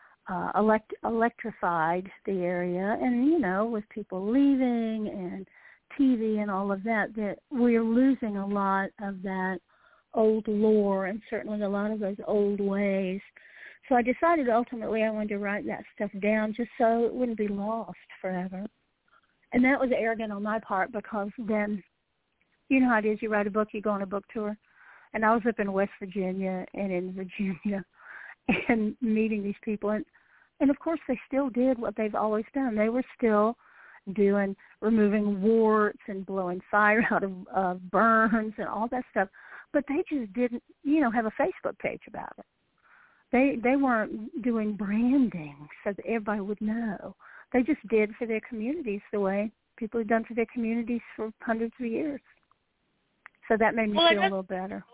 electrified the area, and, with people leaving and TV and all of that we're losing a lot of that old lore and certainly a lot of those old ways. So I decided ultimately I wanted to write that stuff down just so it wouldn't be lost forever. And that was arrogant on my part because then, you know how it is, you write a book, you go on a book tour. And I was up in West Virginia and in Virginia and meeting these people. And of course they still did what they've always done. They were still removing warts and blowing fire out of burns and all that stuff. But they just didn't, have a Facebook page about it. They weren't doing branding so that everybody would know. They just did for their communities the way people have done for their communities for hundreds of years. So that made me feel a little better.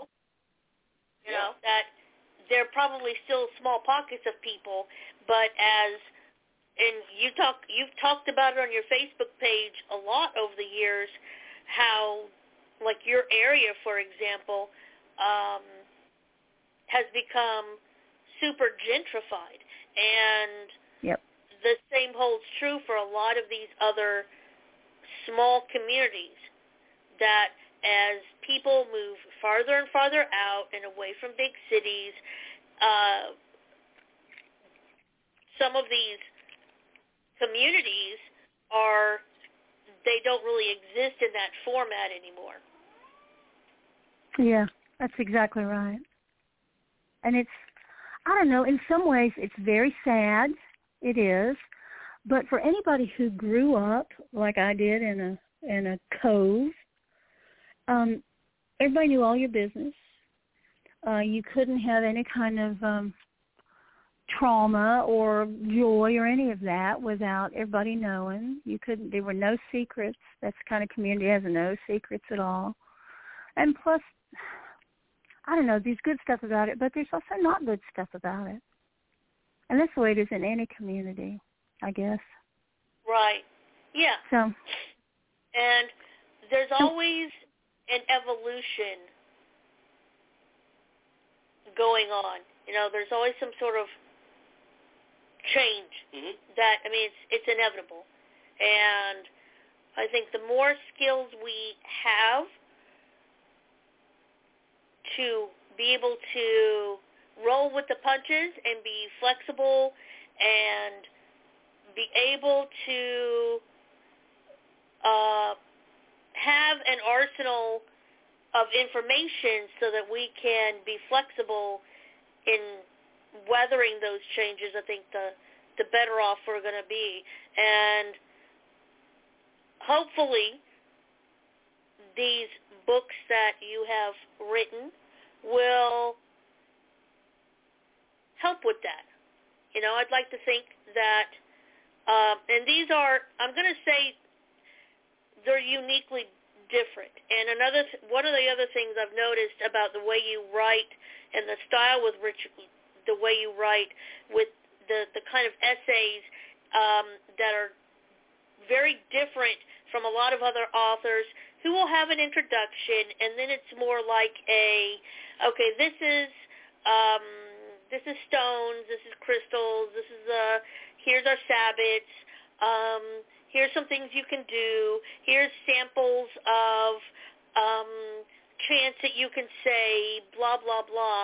That there are probably still small pockets of people, but and you've talked about it on your Facebook page a lot over the years, how, like your area, for example, has become super gentrified. And yep. the same holds true for a lot of these other small communities, that as people move farther and farther out and away from big cities, some of these communities they don't really exist in that format anymore. Yeah, that's exactly right. And it's, I don't know, in some ways it's very sad. It is. But for anybody who grew up like I did in a cove, everybody knew all your business. You couldn't have any kind of trauma or joy or any of that without everybody knowing. There were no secrets. That's the kind of community that has no secrets at all. And plus, I don't know, there's good stuff about it, but there's also not good stuff about it. And that's the way it is in any community, I guess. Right. Yeah. So. And there's always an evolution going on. There's always some sort of change that, it's inevitable. And I think the more skills we have to be able to roll with the punches and be flexible and be able to have an arsenal of information so that we can be flexible in weathering those changes, I think the better off we're going to be. And hopefully these books that you have written will help with that. I'd like to think that, and these are, I'm going to say, they're uniquely different. And one of the other things I've noticed about the way you write and the style with the way you write with the kind of essays that are very different from a lot of other authors who will have an introduction, and then it's more like this is stones, this is crystals, this is here's our sabbats, here's some things you can do, here's samples of chants that you can say, blah, blah, blah.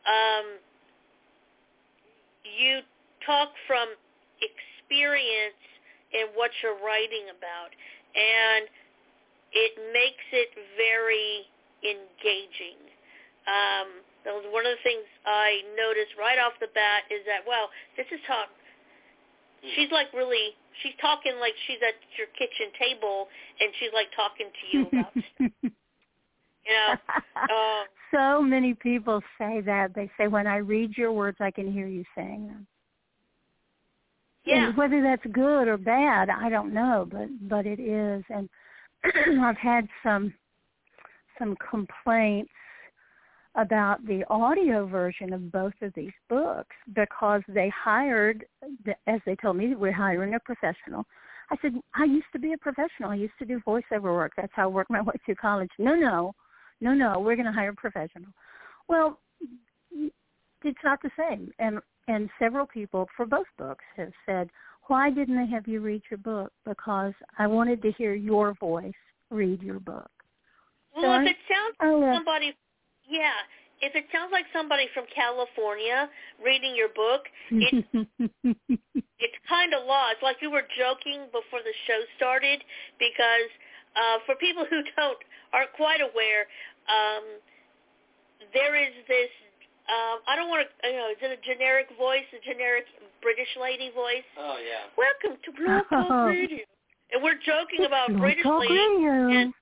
You talk from experience in what you're writing about, and it makes it very engaging. That was one of the things I noticed right off the bat is that, this is how she's she's talking like she's at your kitchen table, and she's like talking to you about stuff. So many people say that. They say, when I read your words, I can hear you saying them. Yeah. And whether that's good or bad, I don't know, but it is. And I've had some complaints about the audio version of both of these books because they hired, as they told me, we're hiring a professional. I said, I used to be a professional. I used to do voiceover work. That's how I worked my way through college. No, we're going to hire a professional. Well, it's not the same. And several people for both books have said, why didn't they have you read your book? Because I wanted to hear your voice read your book. Well, if it sounds like somebody, if it sounds like somebody from California reading your book, it's kind of lost. Like you were joking before the show started, because for people who aren't quite aware, there is this. I don't want to, is it a generic voice, a generic British lady voice? Oh, yeah. Welcome to Blog Talk Radio. And we're joking about British lady. And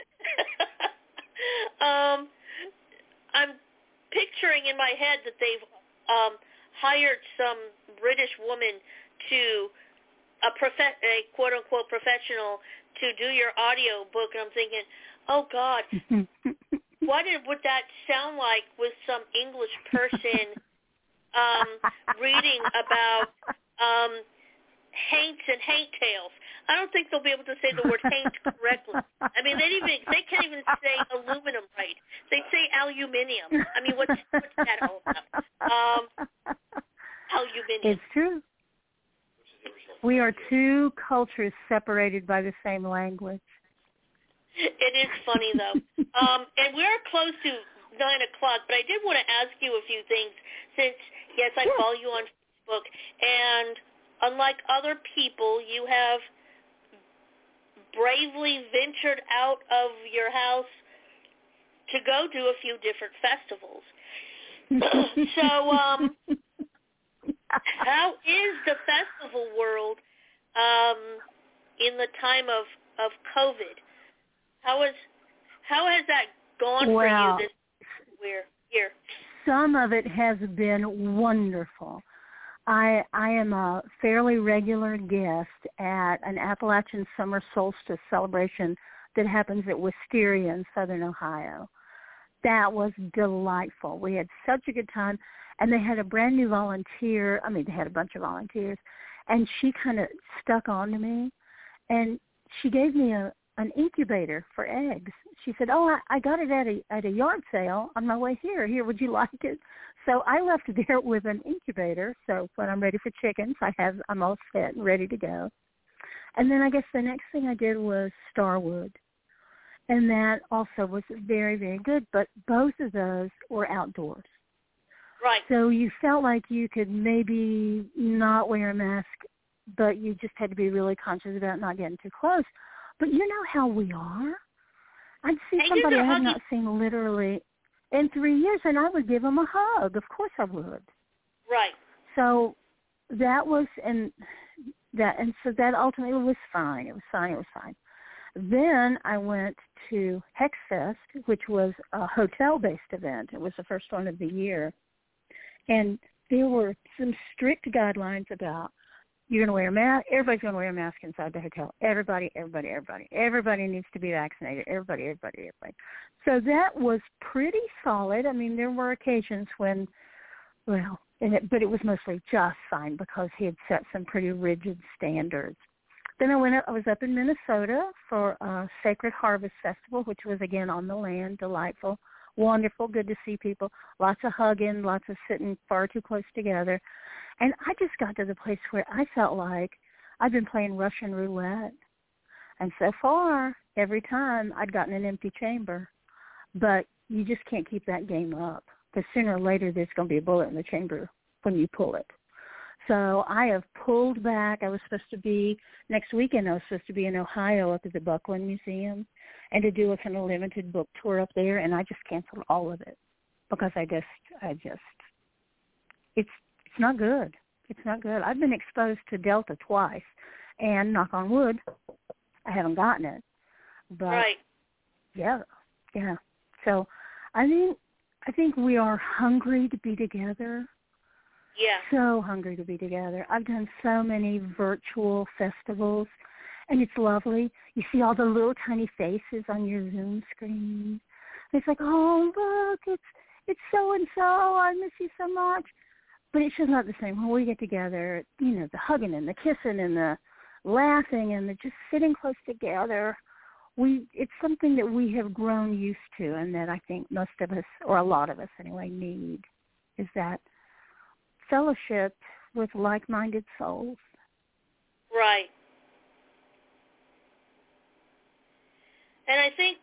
I'm picturing in my head that they've hired some British woman a quote-unquote professional to do your audio book. And I'm thinking, oh, God. What would that sound like with some English person reading about haints and haint tales? I don't think they'll be able to say the word haint correctly. I mean, they can't even say aluminum right. They say aluminium. I mean, what's that all about? opinion. It's true. We are two cultures separated by the same language. It is funny, though. And we're close to 9 o'clock, but I did want to ask you a few things since, yes, I follow you on Facebook, and unlike other people, you have bravely ventured out of your house to go to a few different festivals. So how is the festival world in the time of COVID? How has that gone for you this year? Some of it has been wonderful. I am a fairly regular guest at an Appalachian Summer Solstice celebration that happens at Wisteria in Southern Ohio. That was delightful. We had such a good time, and they had a brand new volunteer. I mean, they had a bunch of volunteers, and she kind of stuck on to me, and she gave me an incubator for eggs. She said, "Oh, I got it at a yard sale on my way here. Here, would you like it?" So I left there with an incubator. So when I'm ready for chickens, I'm all set and ready to go. And then I guess the next thing I did was Starwood, and that also was very, very good. But both of those were outdoors. Right. So you felt like you could maybe not wear a mask, but you just had to be really conscious about not getting too close. But you know how we are. I'd see somebody I had not seen literally in 3 years, and I would give them a hug. Of course I would. Right. So that was, and so that ultimately was fine. It was fine. Then I went to HexFest, which was a hotel-based event. It was the first one of the year. And there were some strict guidelines about you're going to wear a mask. Everybody's going to wear a mask inside the hotel. Everybody needs to be vaccinated. Everybody. So that was pretty solid. I mean, there were occasions when, but it was mostly just fine because he had set some pretty rigid standards. Then I was up in Minnesota for a Sacred Harvest Festival, which was, again, on the land, delightful, wonderful, good to see people, lots of hugging, lots of sitting far too close together. And I just got to the place where I felt like I'd been playing Russian roulette. And so far, every time I'd gotten an empty chamber. But you just can't keep that game up. Because sooner or later, there's going to be a bullet in the chamber when you pull it. So I have pulled back. Next weekend I was supposed to be in Ohio up at the Buckland Museum and to do a kind of limited book tour up there, and I just canceled all of it because it's not good. It's not good. I've been exposed to Delta twice, and knock on wood, I haven't gotten it. But right. Yeah. So I think we are hungry to be together. Yeah. So hungry to be together. I've done so many virtual festivals, and it's lovely. You see all the little tiny faces on your Zoom screen. It's like, oh, look, it's so-and-so. I miss you so much. But it's just not the same. When we get together, the hugging and the kissing and the laughing and the just sitting close together, it's something that we have grown used to and that I think most of us, or a lot of us anyway, need, is that fellowship with like-minded souls. Right. And I think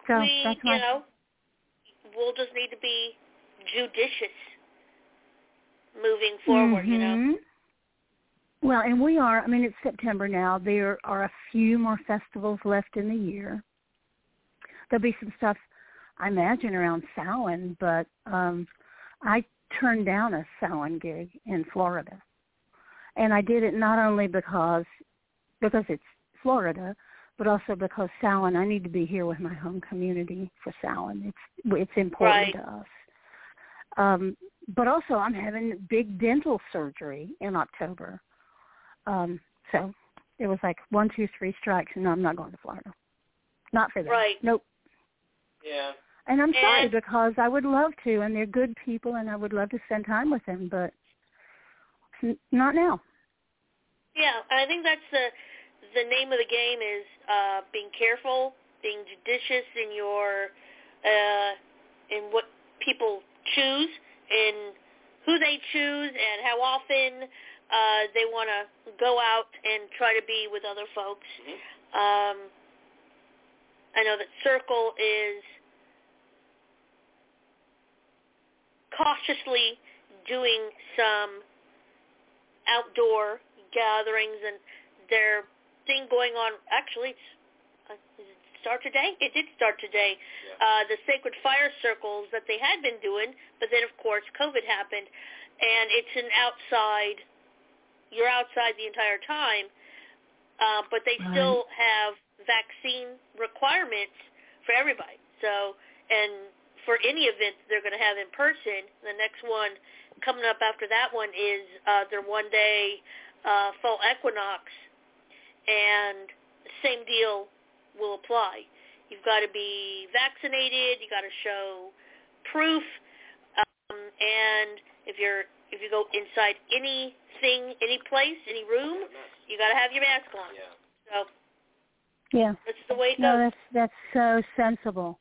we'll just need to be judicious moving forward, Mm-hmm. Well, and we are. I mean, it's September now. There are a few more festivals left in the year. There'll be some stuff, I imagine, around Samhain, but I turned down a Samhain gig in Florida. And I did it not only because it's Florida, but also because Samhain, I need to be here with my home community for Samhain. It's important to us. But also I'm having big dental surgery in October. So it was like 1, 2, 3 strikes, and no, I'm not going to Florida. Not for that. Right. Nope. Yeah. And I'm sorry because I would love to, and they're good people, and I would love to spend time with them, but not now. Yeah, I think that's the name of the game is being careful, being judicious in your in what people choose and who they choose and how often. they want to go out and try to be with other folks. Mm-hmm. I know that Circle is cautiously doing some outdoor gatherings, and their thing going on, actually, did it start today? It did start today. Yeah. The Sacred Fire Circles that they had been doing, but then, of course, COVID happened, and it's an outside, you're outside the entire time, but they still have vaccine requirements for everybody. So, and for any event they're going to have in person, the next one coming up after that one is their one-day fall equinox, and same deal will apply. You've got to be vaccinated. You got to show proof, and if you go inside anything, any place, any room, you got to have your mask on. Yeah. So yeah, that's the way it goes. No, that's so sensible.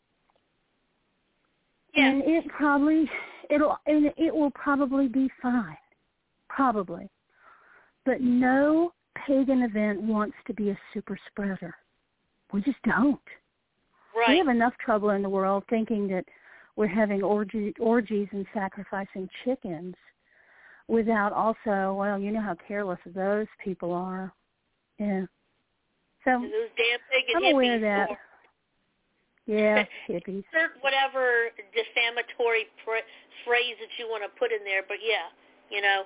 Yeah. And it will probably be fine, probably. But no pagan event wants to be a super spreader. We just don't. Right. We have enough trouble in the world thinking that we're having orgies and sacrificing chickens without also, well, you know how careless those people are. Yeah. So those damn pagan I'm aware of hippies. that. Yeah, hippies. Whatever defamatory phrase that you want to put in there, but yeah, you know.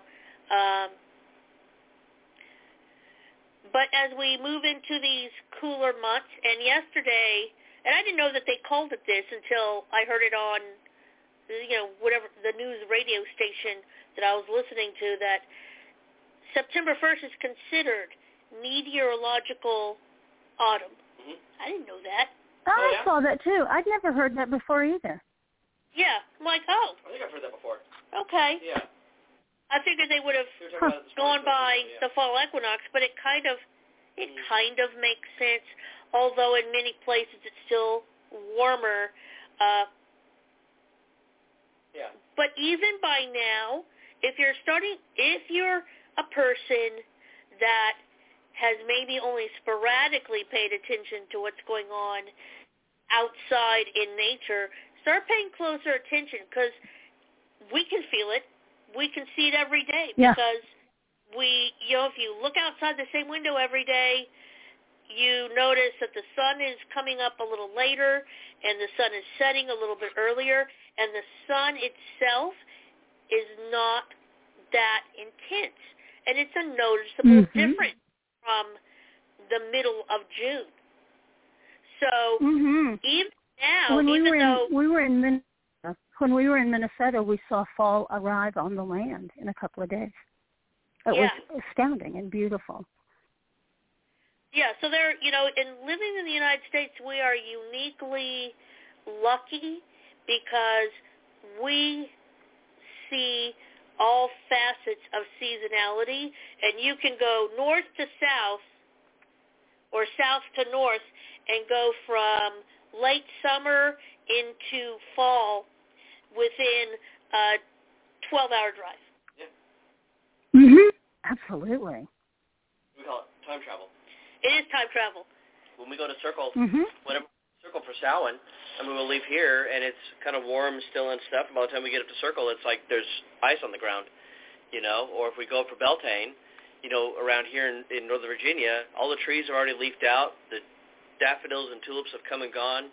But as we move into these cooler months, and yesterday, and I didn't know that they called it this until I heard it on, whatever, the news radio station that I was listening to, that September 1st is considered meteorological autumn. Mm-hmm. I didn't know that. I saw that too. I'd never heard that before either. Yeah, I'm like, oh. I think I've heard that before. Okay. Yeah. I figured they would have gone by the fall equinox, but it kind of makes sense. Although in many places it's still warmer. Yeah. But even by now, if you're a person that has maybe only sporadically paid attention to what's going on outside in nature, start paying closer attention, because we can feel it. We can see it every day, because if you look outside the same window every day, you notice that the sun is coming up a little later and the sun is setting a little bit earlier, and the sun itself is not that intense, and it's a noticeable difference from the middle of June. So even now, when we were in Minnesota, we saw fall arrive on the land in a couple of days. It was astounding and beautiful. Yeah, so in living in the United States, we are uniquely lucky because we see all facets of seasonality, and you can go north to south or south to north and go from late summer into fall within a 12-hour drive. Yeah. Mm-hmm. Absolutely. We call it time travel. It is time travel. When we go to Circle, whenever Circle for Samhain, we'll leave here, and it's kind of warm still and stuff. And by the time we get up to Circle, it's like there's ice on the ground, Or if we go up for Beltane, around here in Northern Virginia, all the trees are already leafed out. The daffodils and tulips have come and gone.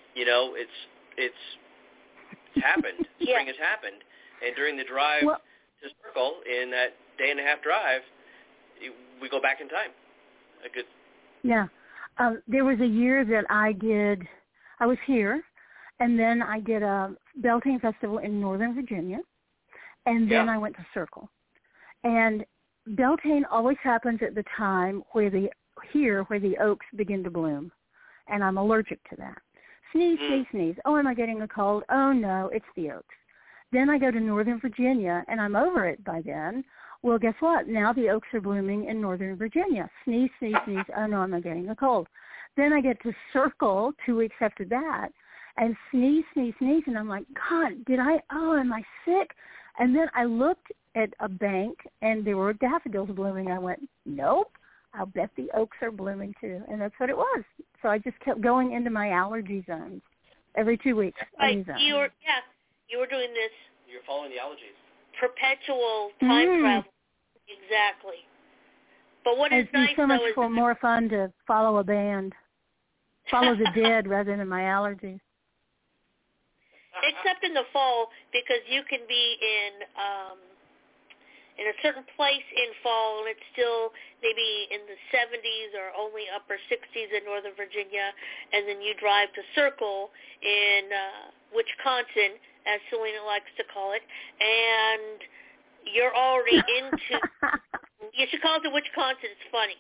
It's happened. Spring has happened. And during the drive to Circle, in that day-and-a-half drive, we go back in time. Yeah. There was a year that I was here, and then I did a Beltane Festival in Northern Virginia, and then I went to Circle. And Beltane always happens at the time where the oaks begin to bloom, and I'm allergic to that. Sneeze, sneeze, sneeze. Oh, am I getting a cold? Oh, no, it's the oaks. Then I go to Northern Virginia, and I'm over it by then. Well, guess what? Now the oaks are blooming in Northern Virginia. Sneeze, sneeze, sneeze. Oh, no, I'm not getting a cold. Then I get to Circle 2 weeks after that, and sneeze, sneeze, sneeze. And I'm like, God, am I sick? And then I looked at a bank, and there were daffodils blooming. I went, nope, I'll bet the oaks are blooming too. And that's what it was. So I just kept going into my allergy zones every 2 weeks. Right. You were doing this. You're following the allergies. Perpetual time travel. Exactly. But what is nice, so much though, is more fun to follow a band, follow the dead rather than my allergies. Except in the fall, because you can be in a certain place in fall, and it's still maybe in the 70s or only upper 60s in Northern Virginia, and then you drive to Circle in Wisconsin, as Selena likes to call it, and you're already into you should call it the Wisconsin, it's funny.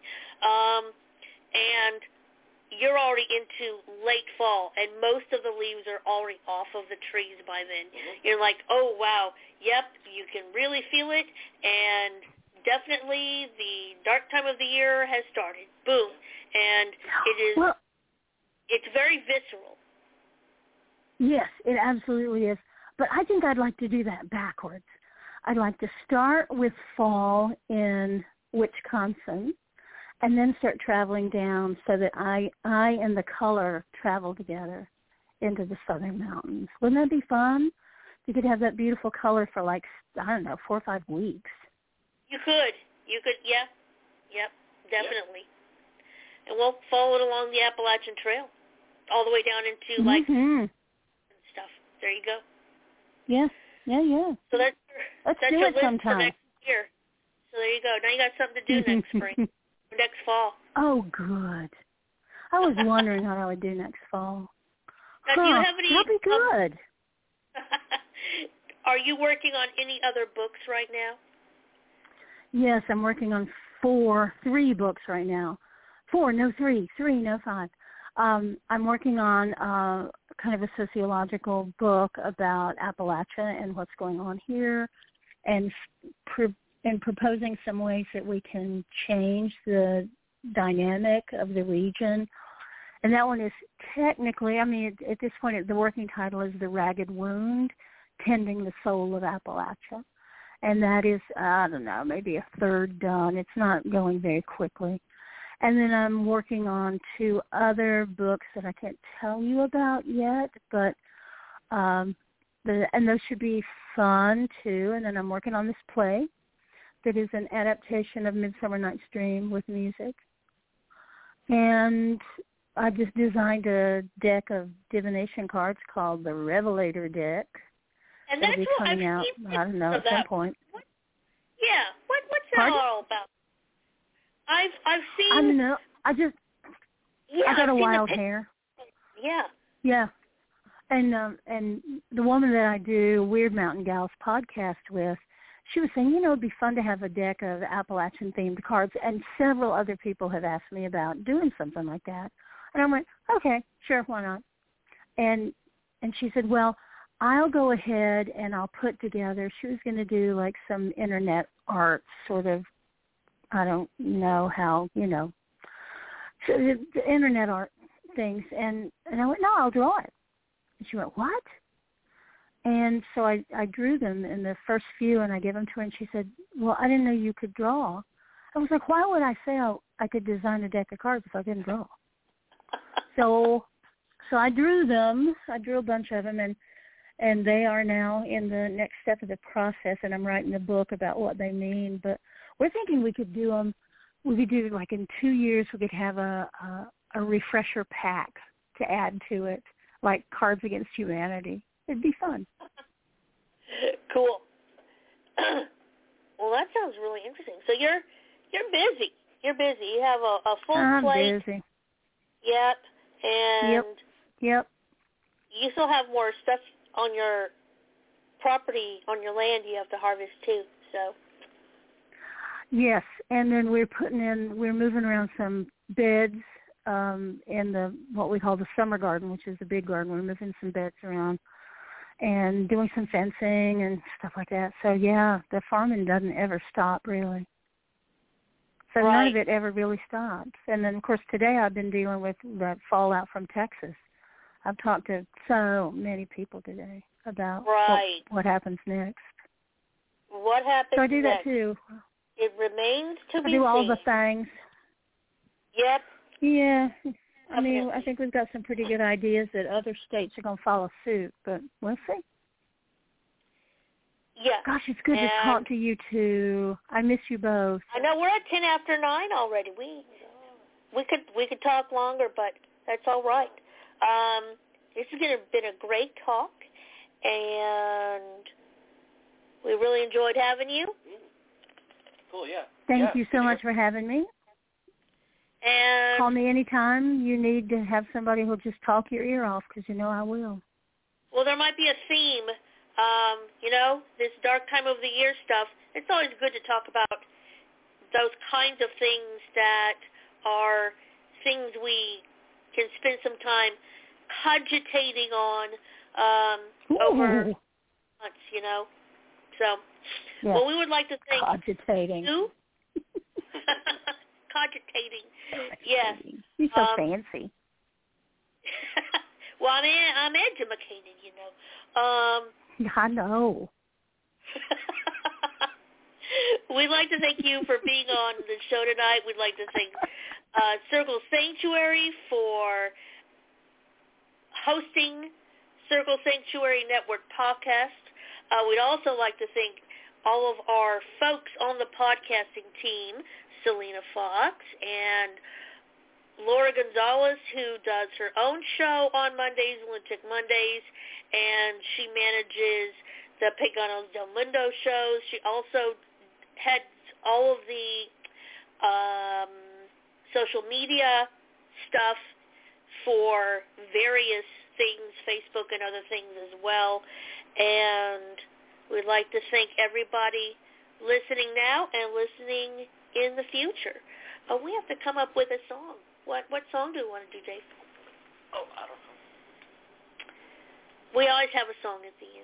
And you're already into late fall, and most of the leaves are already off of the trees by then. You're like, oh, wow, yep, you can really feel it, and definitely the dark time of the year has started. Boom. And it's very visceral. Yes, it absolutely is. But I think I'd like to do that backwards. I'd like to start with fall in Wisconsin and then start traveling down so that I and the color travel together into the southern mountains. Wouldn't that be fun? You could have that beautiful color for 4 or 5 weeks. You could, yeah. Yep, definitely. Yep. And we'll follow it along the Appalachian Trail all the way down into stuff. There you go. Yeah. So that's Let's do your it list sometime. for next year. So there you go. Now you got something to do next spring, next fall. Oh, good. I was wondering what I would do next fall. Now, do you have any? That'd be good. Are you working on any other books right now? Yes, I'm working on 3 books right now. 4, no 3, 3, no 5. I'm working on kind of a sociological book about Appalachia and what's going on here, and proposing some ways that we can change the dynamic of the region. And that one is technically, at this point, the working title is The Ragged Wound, Tending the Soul of Appalachia. And that is, I don't know, maybe a third done. It's not going very quickly. And then I'm working on 2 other books that I can't tell you about yet, but and those should be fun too. And then I'm working on this play that is an adaptation of Midsummer Night's Dream with music. And I just designed a deck of divination cards called the Revelator deck. And that'll be coming out, I don't know, at some point. What's that all about? I've seen. I don't know. I got a wild hair. Yeah. Yeah. And the woman that I do Weird Mountain Gals podcast with, she was saying, it'd be fun to have a deck of Appalachian-themed cards, and several other people have asked me about doing something like that. And I went, okay, sure, why not? And she said, well, I'll go ahead and I'll put together, she was going to do like some internet art sort of, I don't know how, so the internet art things. And I went, no, I'll draw it. And she went, what? And so I drew them in the first few, and I gave them to her, and she said, well, I didn't know you could draw. I was like, why would I say I could design a deck of cards if I didn't draw? So I drew them. I drew a bunch of them, and they are now in the next step of the process, and I'm writing a book about what they mean. But we're thinking we could do them. We could do, like, in 2 years, we could have a refresher pack to add to it, like Cards Against Humanity. It'd be fun. Cool. Well, that sounds really interesting. So you're busy. You're busy. You have a full plate. I'm busy. Yep. And Yep. You still have more stuff on your property, on your land you have to harvest too. So. Yes, and then we're moving around some beds in what we call the summer garden, which is the big garden. We're moving some beds around and doing some fencing and stuff like that. So, yeah, the farming doesn't ever stop, really. So None of it ever really stops. And then, of course, today I've been dealing with the fallout from Texas. I've talked to so many people today about what happens next. What happens So I do next? that too. It remains to be I do all seen. the things. Yep. Yeah. I mean, Definitely. I think we've got some pretty good ideas that other states are going to follow suit, but we'll see. Yes. Gosh, it's good to talk to you two. I miss you both. I know we're at 10 after 9 already. We could talk longer, but that's all right. This has been a great talk, and we really enjoyed having you. Cool, yeah. Thank you so much for having me. And call me anytime you need to have somebody who'll just talk your ear off, because you know I will. Well, there might be a theme. This dark time of the year stuff. It's always good to talk about those kinds of things that are things we can spend some time cogitating on over months, So, yes. Well, we would like to thank cogitating. you. Cogitating. Yes. You're so fancy. Well, I'm educated, I know. We'd like to thank you for being on the show tonight. We'd like to thank Circle Sanctuary for hosting Circle Sanctuary Network podcast. We'd also like to thank all of our folks on the podcasting team, Selena Fox and Laura Gonzalez, who does her own show on Mondays, Lunatic Mondays, and she manages the Paganos del Mundo shows. She also heads all of the social media stuff for various things, Facebook and other things as well. And we'd like to thank everybody listening now and listening in the future. We have to come up with a song. What song do you want to do, Dave? Oh, I don't know. We always have a song at the end.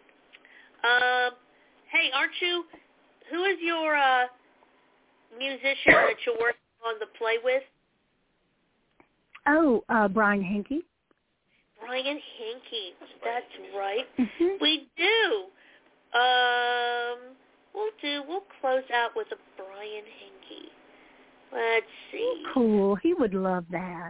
Hey, who is your musician that you're working on the play with? Oh, Brian Henke. Brian Henke. That's right. Mm-hmm. We do. We'll close out with a Brian Henke. Let's see. Cool. He would love that.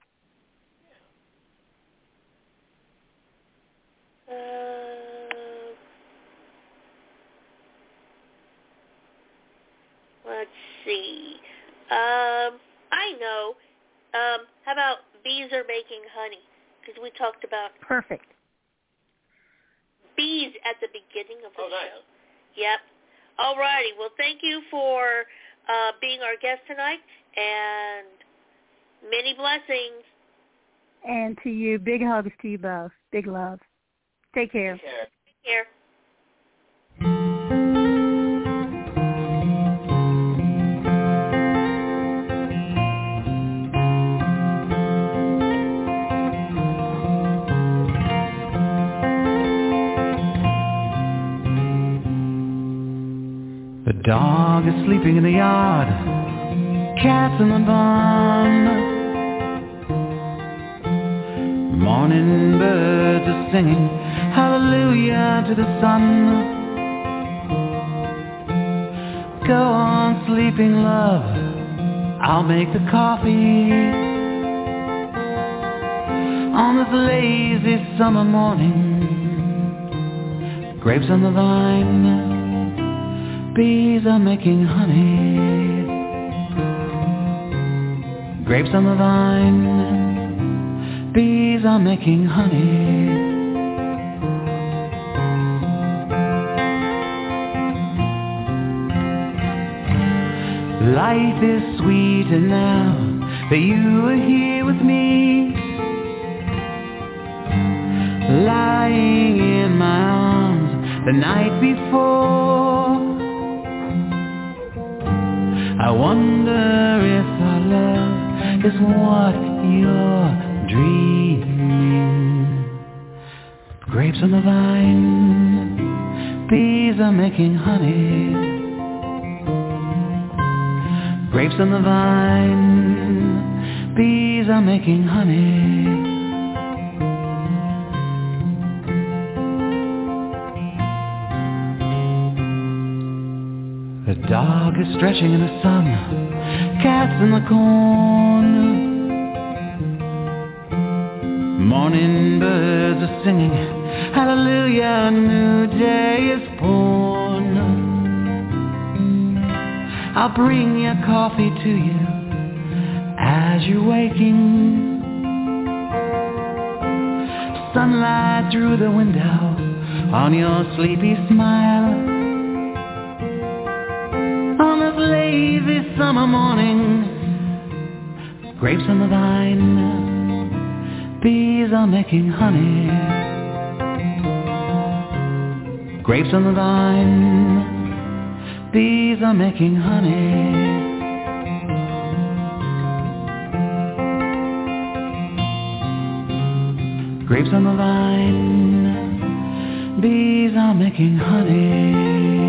Let's see. I know. How about Bees Are Making Honey? Because we talked about Perfect. bees at the beginning of the nice. show. Yep. All righty. Well, thank you for being our guest tonight, and many blessings. And to you, big hugs to you both. Big love. Take care. Take care. The dog is sleeping in the yard, cats in the barn. Morning birds are singing hallelujah to the sun. Go on sleeping, love, I'll make the coffee. On this lazy summer morning, grapes on the vine, bees are making honey. Grapes on the vine, bees are making honey. Life is sweeter now that you are here with me, lying in my arms the night before. I wonder if our love is what you're dreaming. Grapes on the vine, bees are making honey. Grapes on the vine, bees are making honey. The dog is stretching in the sun, cats in the corn. Morning birds are singing, hallelujah, a new day is born. I'll bring your coffee to you as you're waking. Sunlight through the window on your sleepy smile. On this lazy summer morning, grapes on the vine, bees are making honey. Grapes on the vine, bees are making honey. Grapes on the vine, bees are making honey.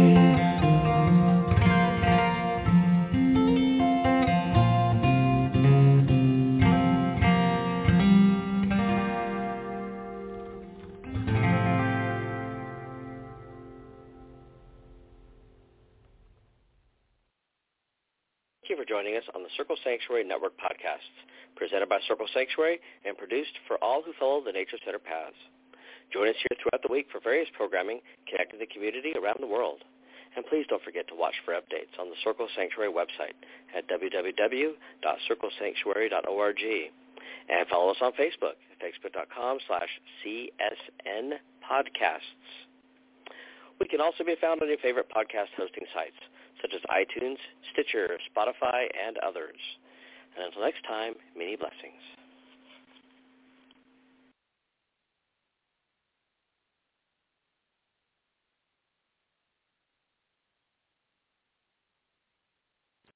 Thank you for joining us on the Circle Sanctuary Network podcasts, presented by Circle Sanctuary and produced for all who follow the Nature Center paths. Join us here throughout the week for various programming connecting the community around the world. And please don't forget to watch for updates on the Circle Sanctuary website at www.circlesanctuary.org. And follow us on Facebook at facebook.com/CSN podcasts. We can also be found on your favorite podcast hosting sites, such as iTunes, Stitcher, Spotify, and others. And until next time, many blessings.